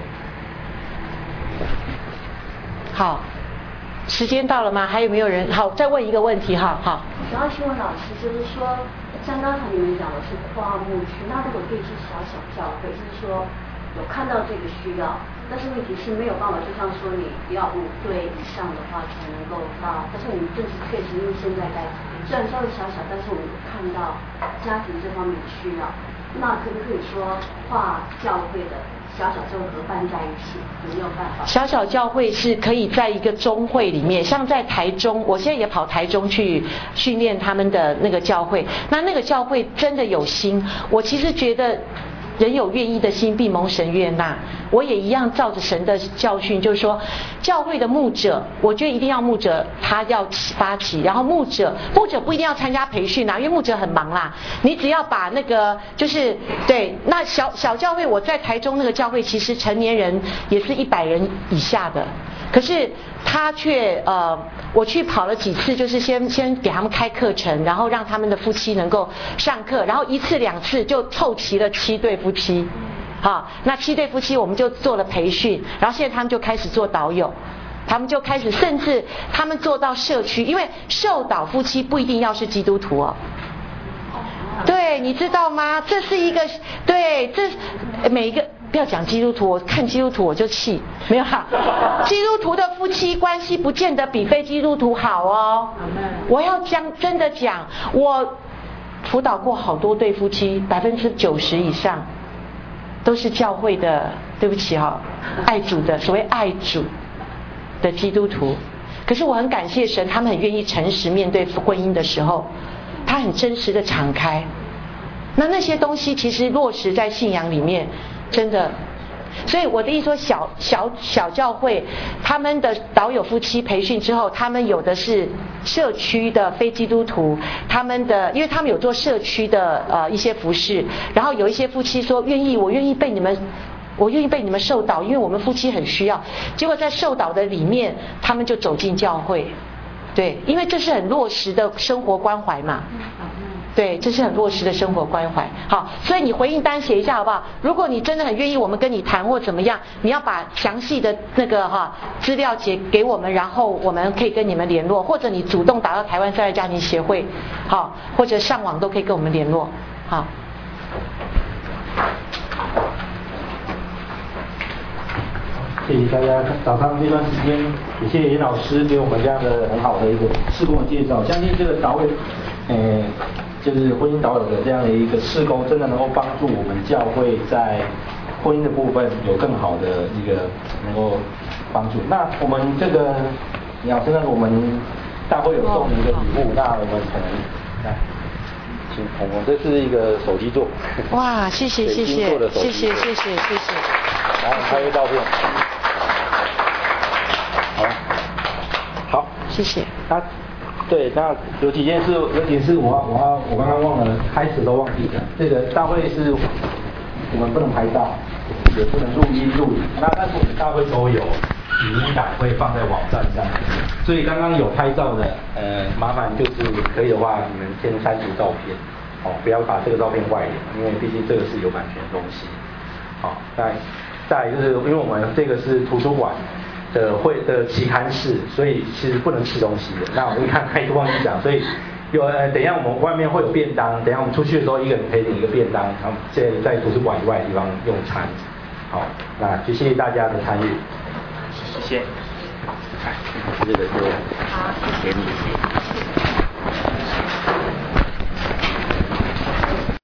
好，时间到了吗？还有没有人？好，再问一个问题哈，好。 然后请问老师，就是说。像刚才你们讲的是跨牧区，那如果对是小小教会，就是说有看到这个需要，但是问题是没有办法，就像说你要五对以上的话才能够到，但是我们正是确实因为现在在虽然稍微小小，但是我们有看到家庭这方面的需要，那可不可以说跨教会的小小就合办在一起，有没有办法？ 小小教会是可以在一个中会里面，像在台中，我现在也跑台中去训练他们的那个教会。那那个教会真的有心，我其实觉得人有愿意的心，必蒙神悦纳。我也一样照着神的教训，就是说，教会的牧者，我觉得一定要牧者他要发起，然后牧者牧者不一定要参加培训啊，因为牧者很忙啦。你只要把那个就是对，那小小教会，我在台中那个教会，其实成年人也是一百人以下的。可是他却呃，我去跑了几次，就是先先给他们开课程，然后让他们的夫妻能够上课，然后一次两次就凑齐了七对夫妻，好，那七对夫妻我们就做了培训，然后现在他们就开始做导友，他们就开始，甚至他们做到社区，因为受导夫妻不一定要是基督徒哦。对，你知道吗？这是一个对，这每一个。不要讲基督徒，我看基督徒我就气，没有哈。基督徒的夫妻关系不见得比非基督徒好哦。我要讲真的讲，我辅导过好多对夫妻，百分之九十以上都是教会的，对不起哈、哦，爱主的，所谓爱主的基督徒。可是我很感谢神，他们很愿意诚实面对婚姻的时候，他很真实的敞开。那那些东西其实落实在信仰里面。真的， 所以我的意思说小小小教会他们的导友夫妻培训之后，他们有的是社区的非基督徒，他们的因为他们有做社区的呃一些服事，然后有一些夫妻说愿意，我愿意被你们。我愿意被你们受导，因为我们夫妻很需要。结果在受导的里面，他们就走进教会，对，因为这是很落实的生活关怀嘛。对，这是很落实的生活关怀。好，所以你回应单写一下好不好？如果你真的很愿意，我们跟你谈或怎么样，你要把详细的那个哈资料给给我们，然后我们可以跟你们联络，或者你主动打到台湾在爱家庭协会，好，或者上网都可以跟我们联络。好。 谢谢大家早上这段时间，也谢谢严老师给我们这样的很好的一个事工的介绍。相信这个导友，呃，就是婚姻导友的这样的一个事工，真的能够帮助我们教会在婚姻的部分有更好的一个能够帮助。那我们这个李老师，那个我们大会有送一个礼物，那我们可能来。我们这是一个手机座。 哇，谢谢谢谢谢谢谢谢谢谢。 然后拍个照片。好，好， 谢谢。 那对，那有几件事，有几件事我我要我刚刚忘了，开始都忘记了。这个大会是我们不能拍照，也不能录音录影。那但是我们大会都有语音档会放在网站上，所以刚刚有拍照的，呃，麻烦就是可以的话，你们先删除照片，哦，不要把这个照片外流，因为毕竟这个是有版权的东西。好，再再来就是因为我们这个是图书馆的会的期刊室，所以其实不能吃东西的。那我们看还忘记讲，所以有呃，等一下我们外面会有便当，等一下我们出去的时候一个人可以领一个便当，然后在在图书馆以外的地方用餐。好，那就谢谢大家的参与。谢谢。哎，这个就好，谢谢你。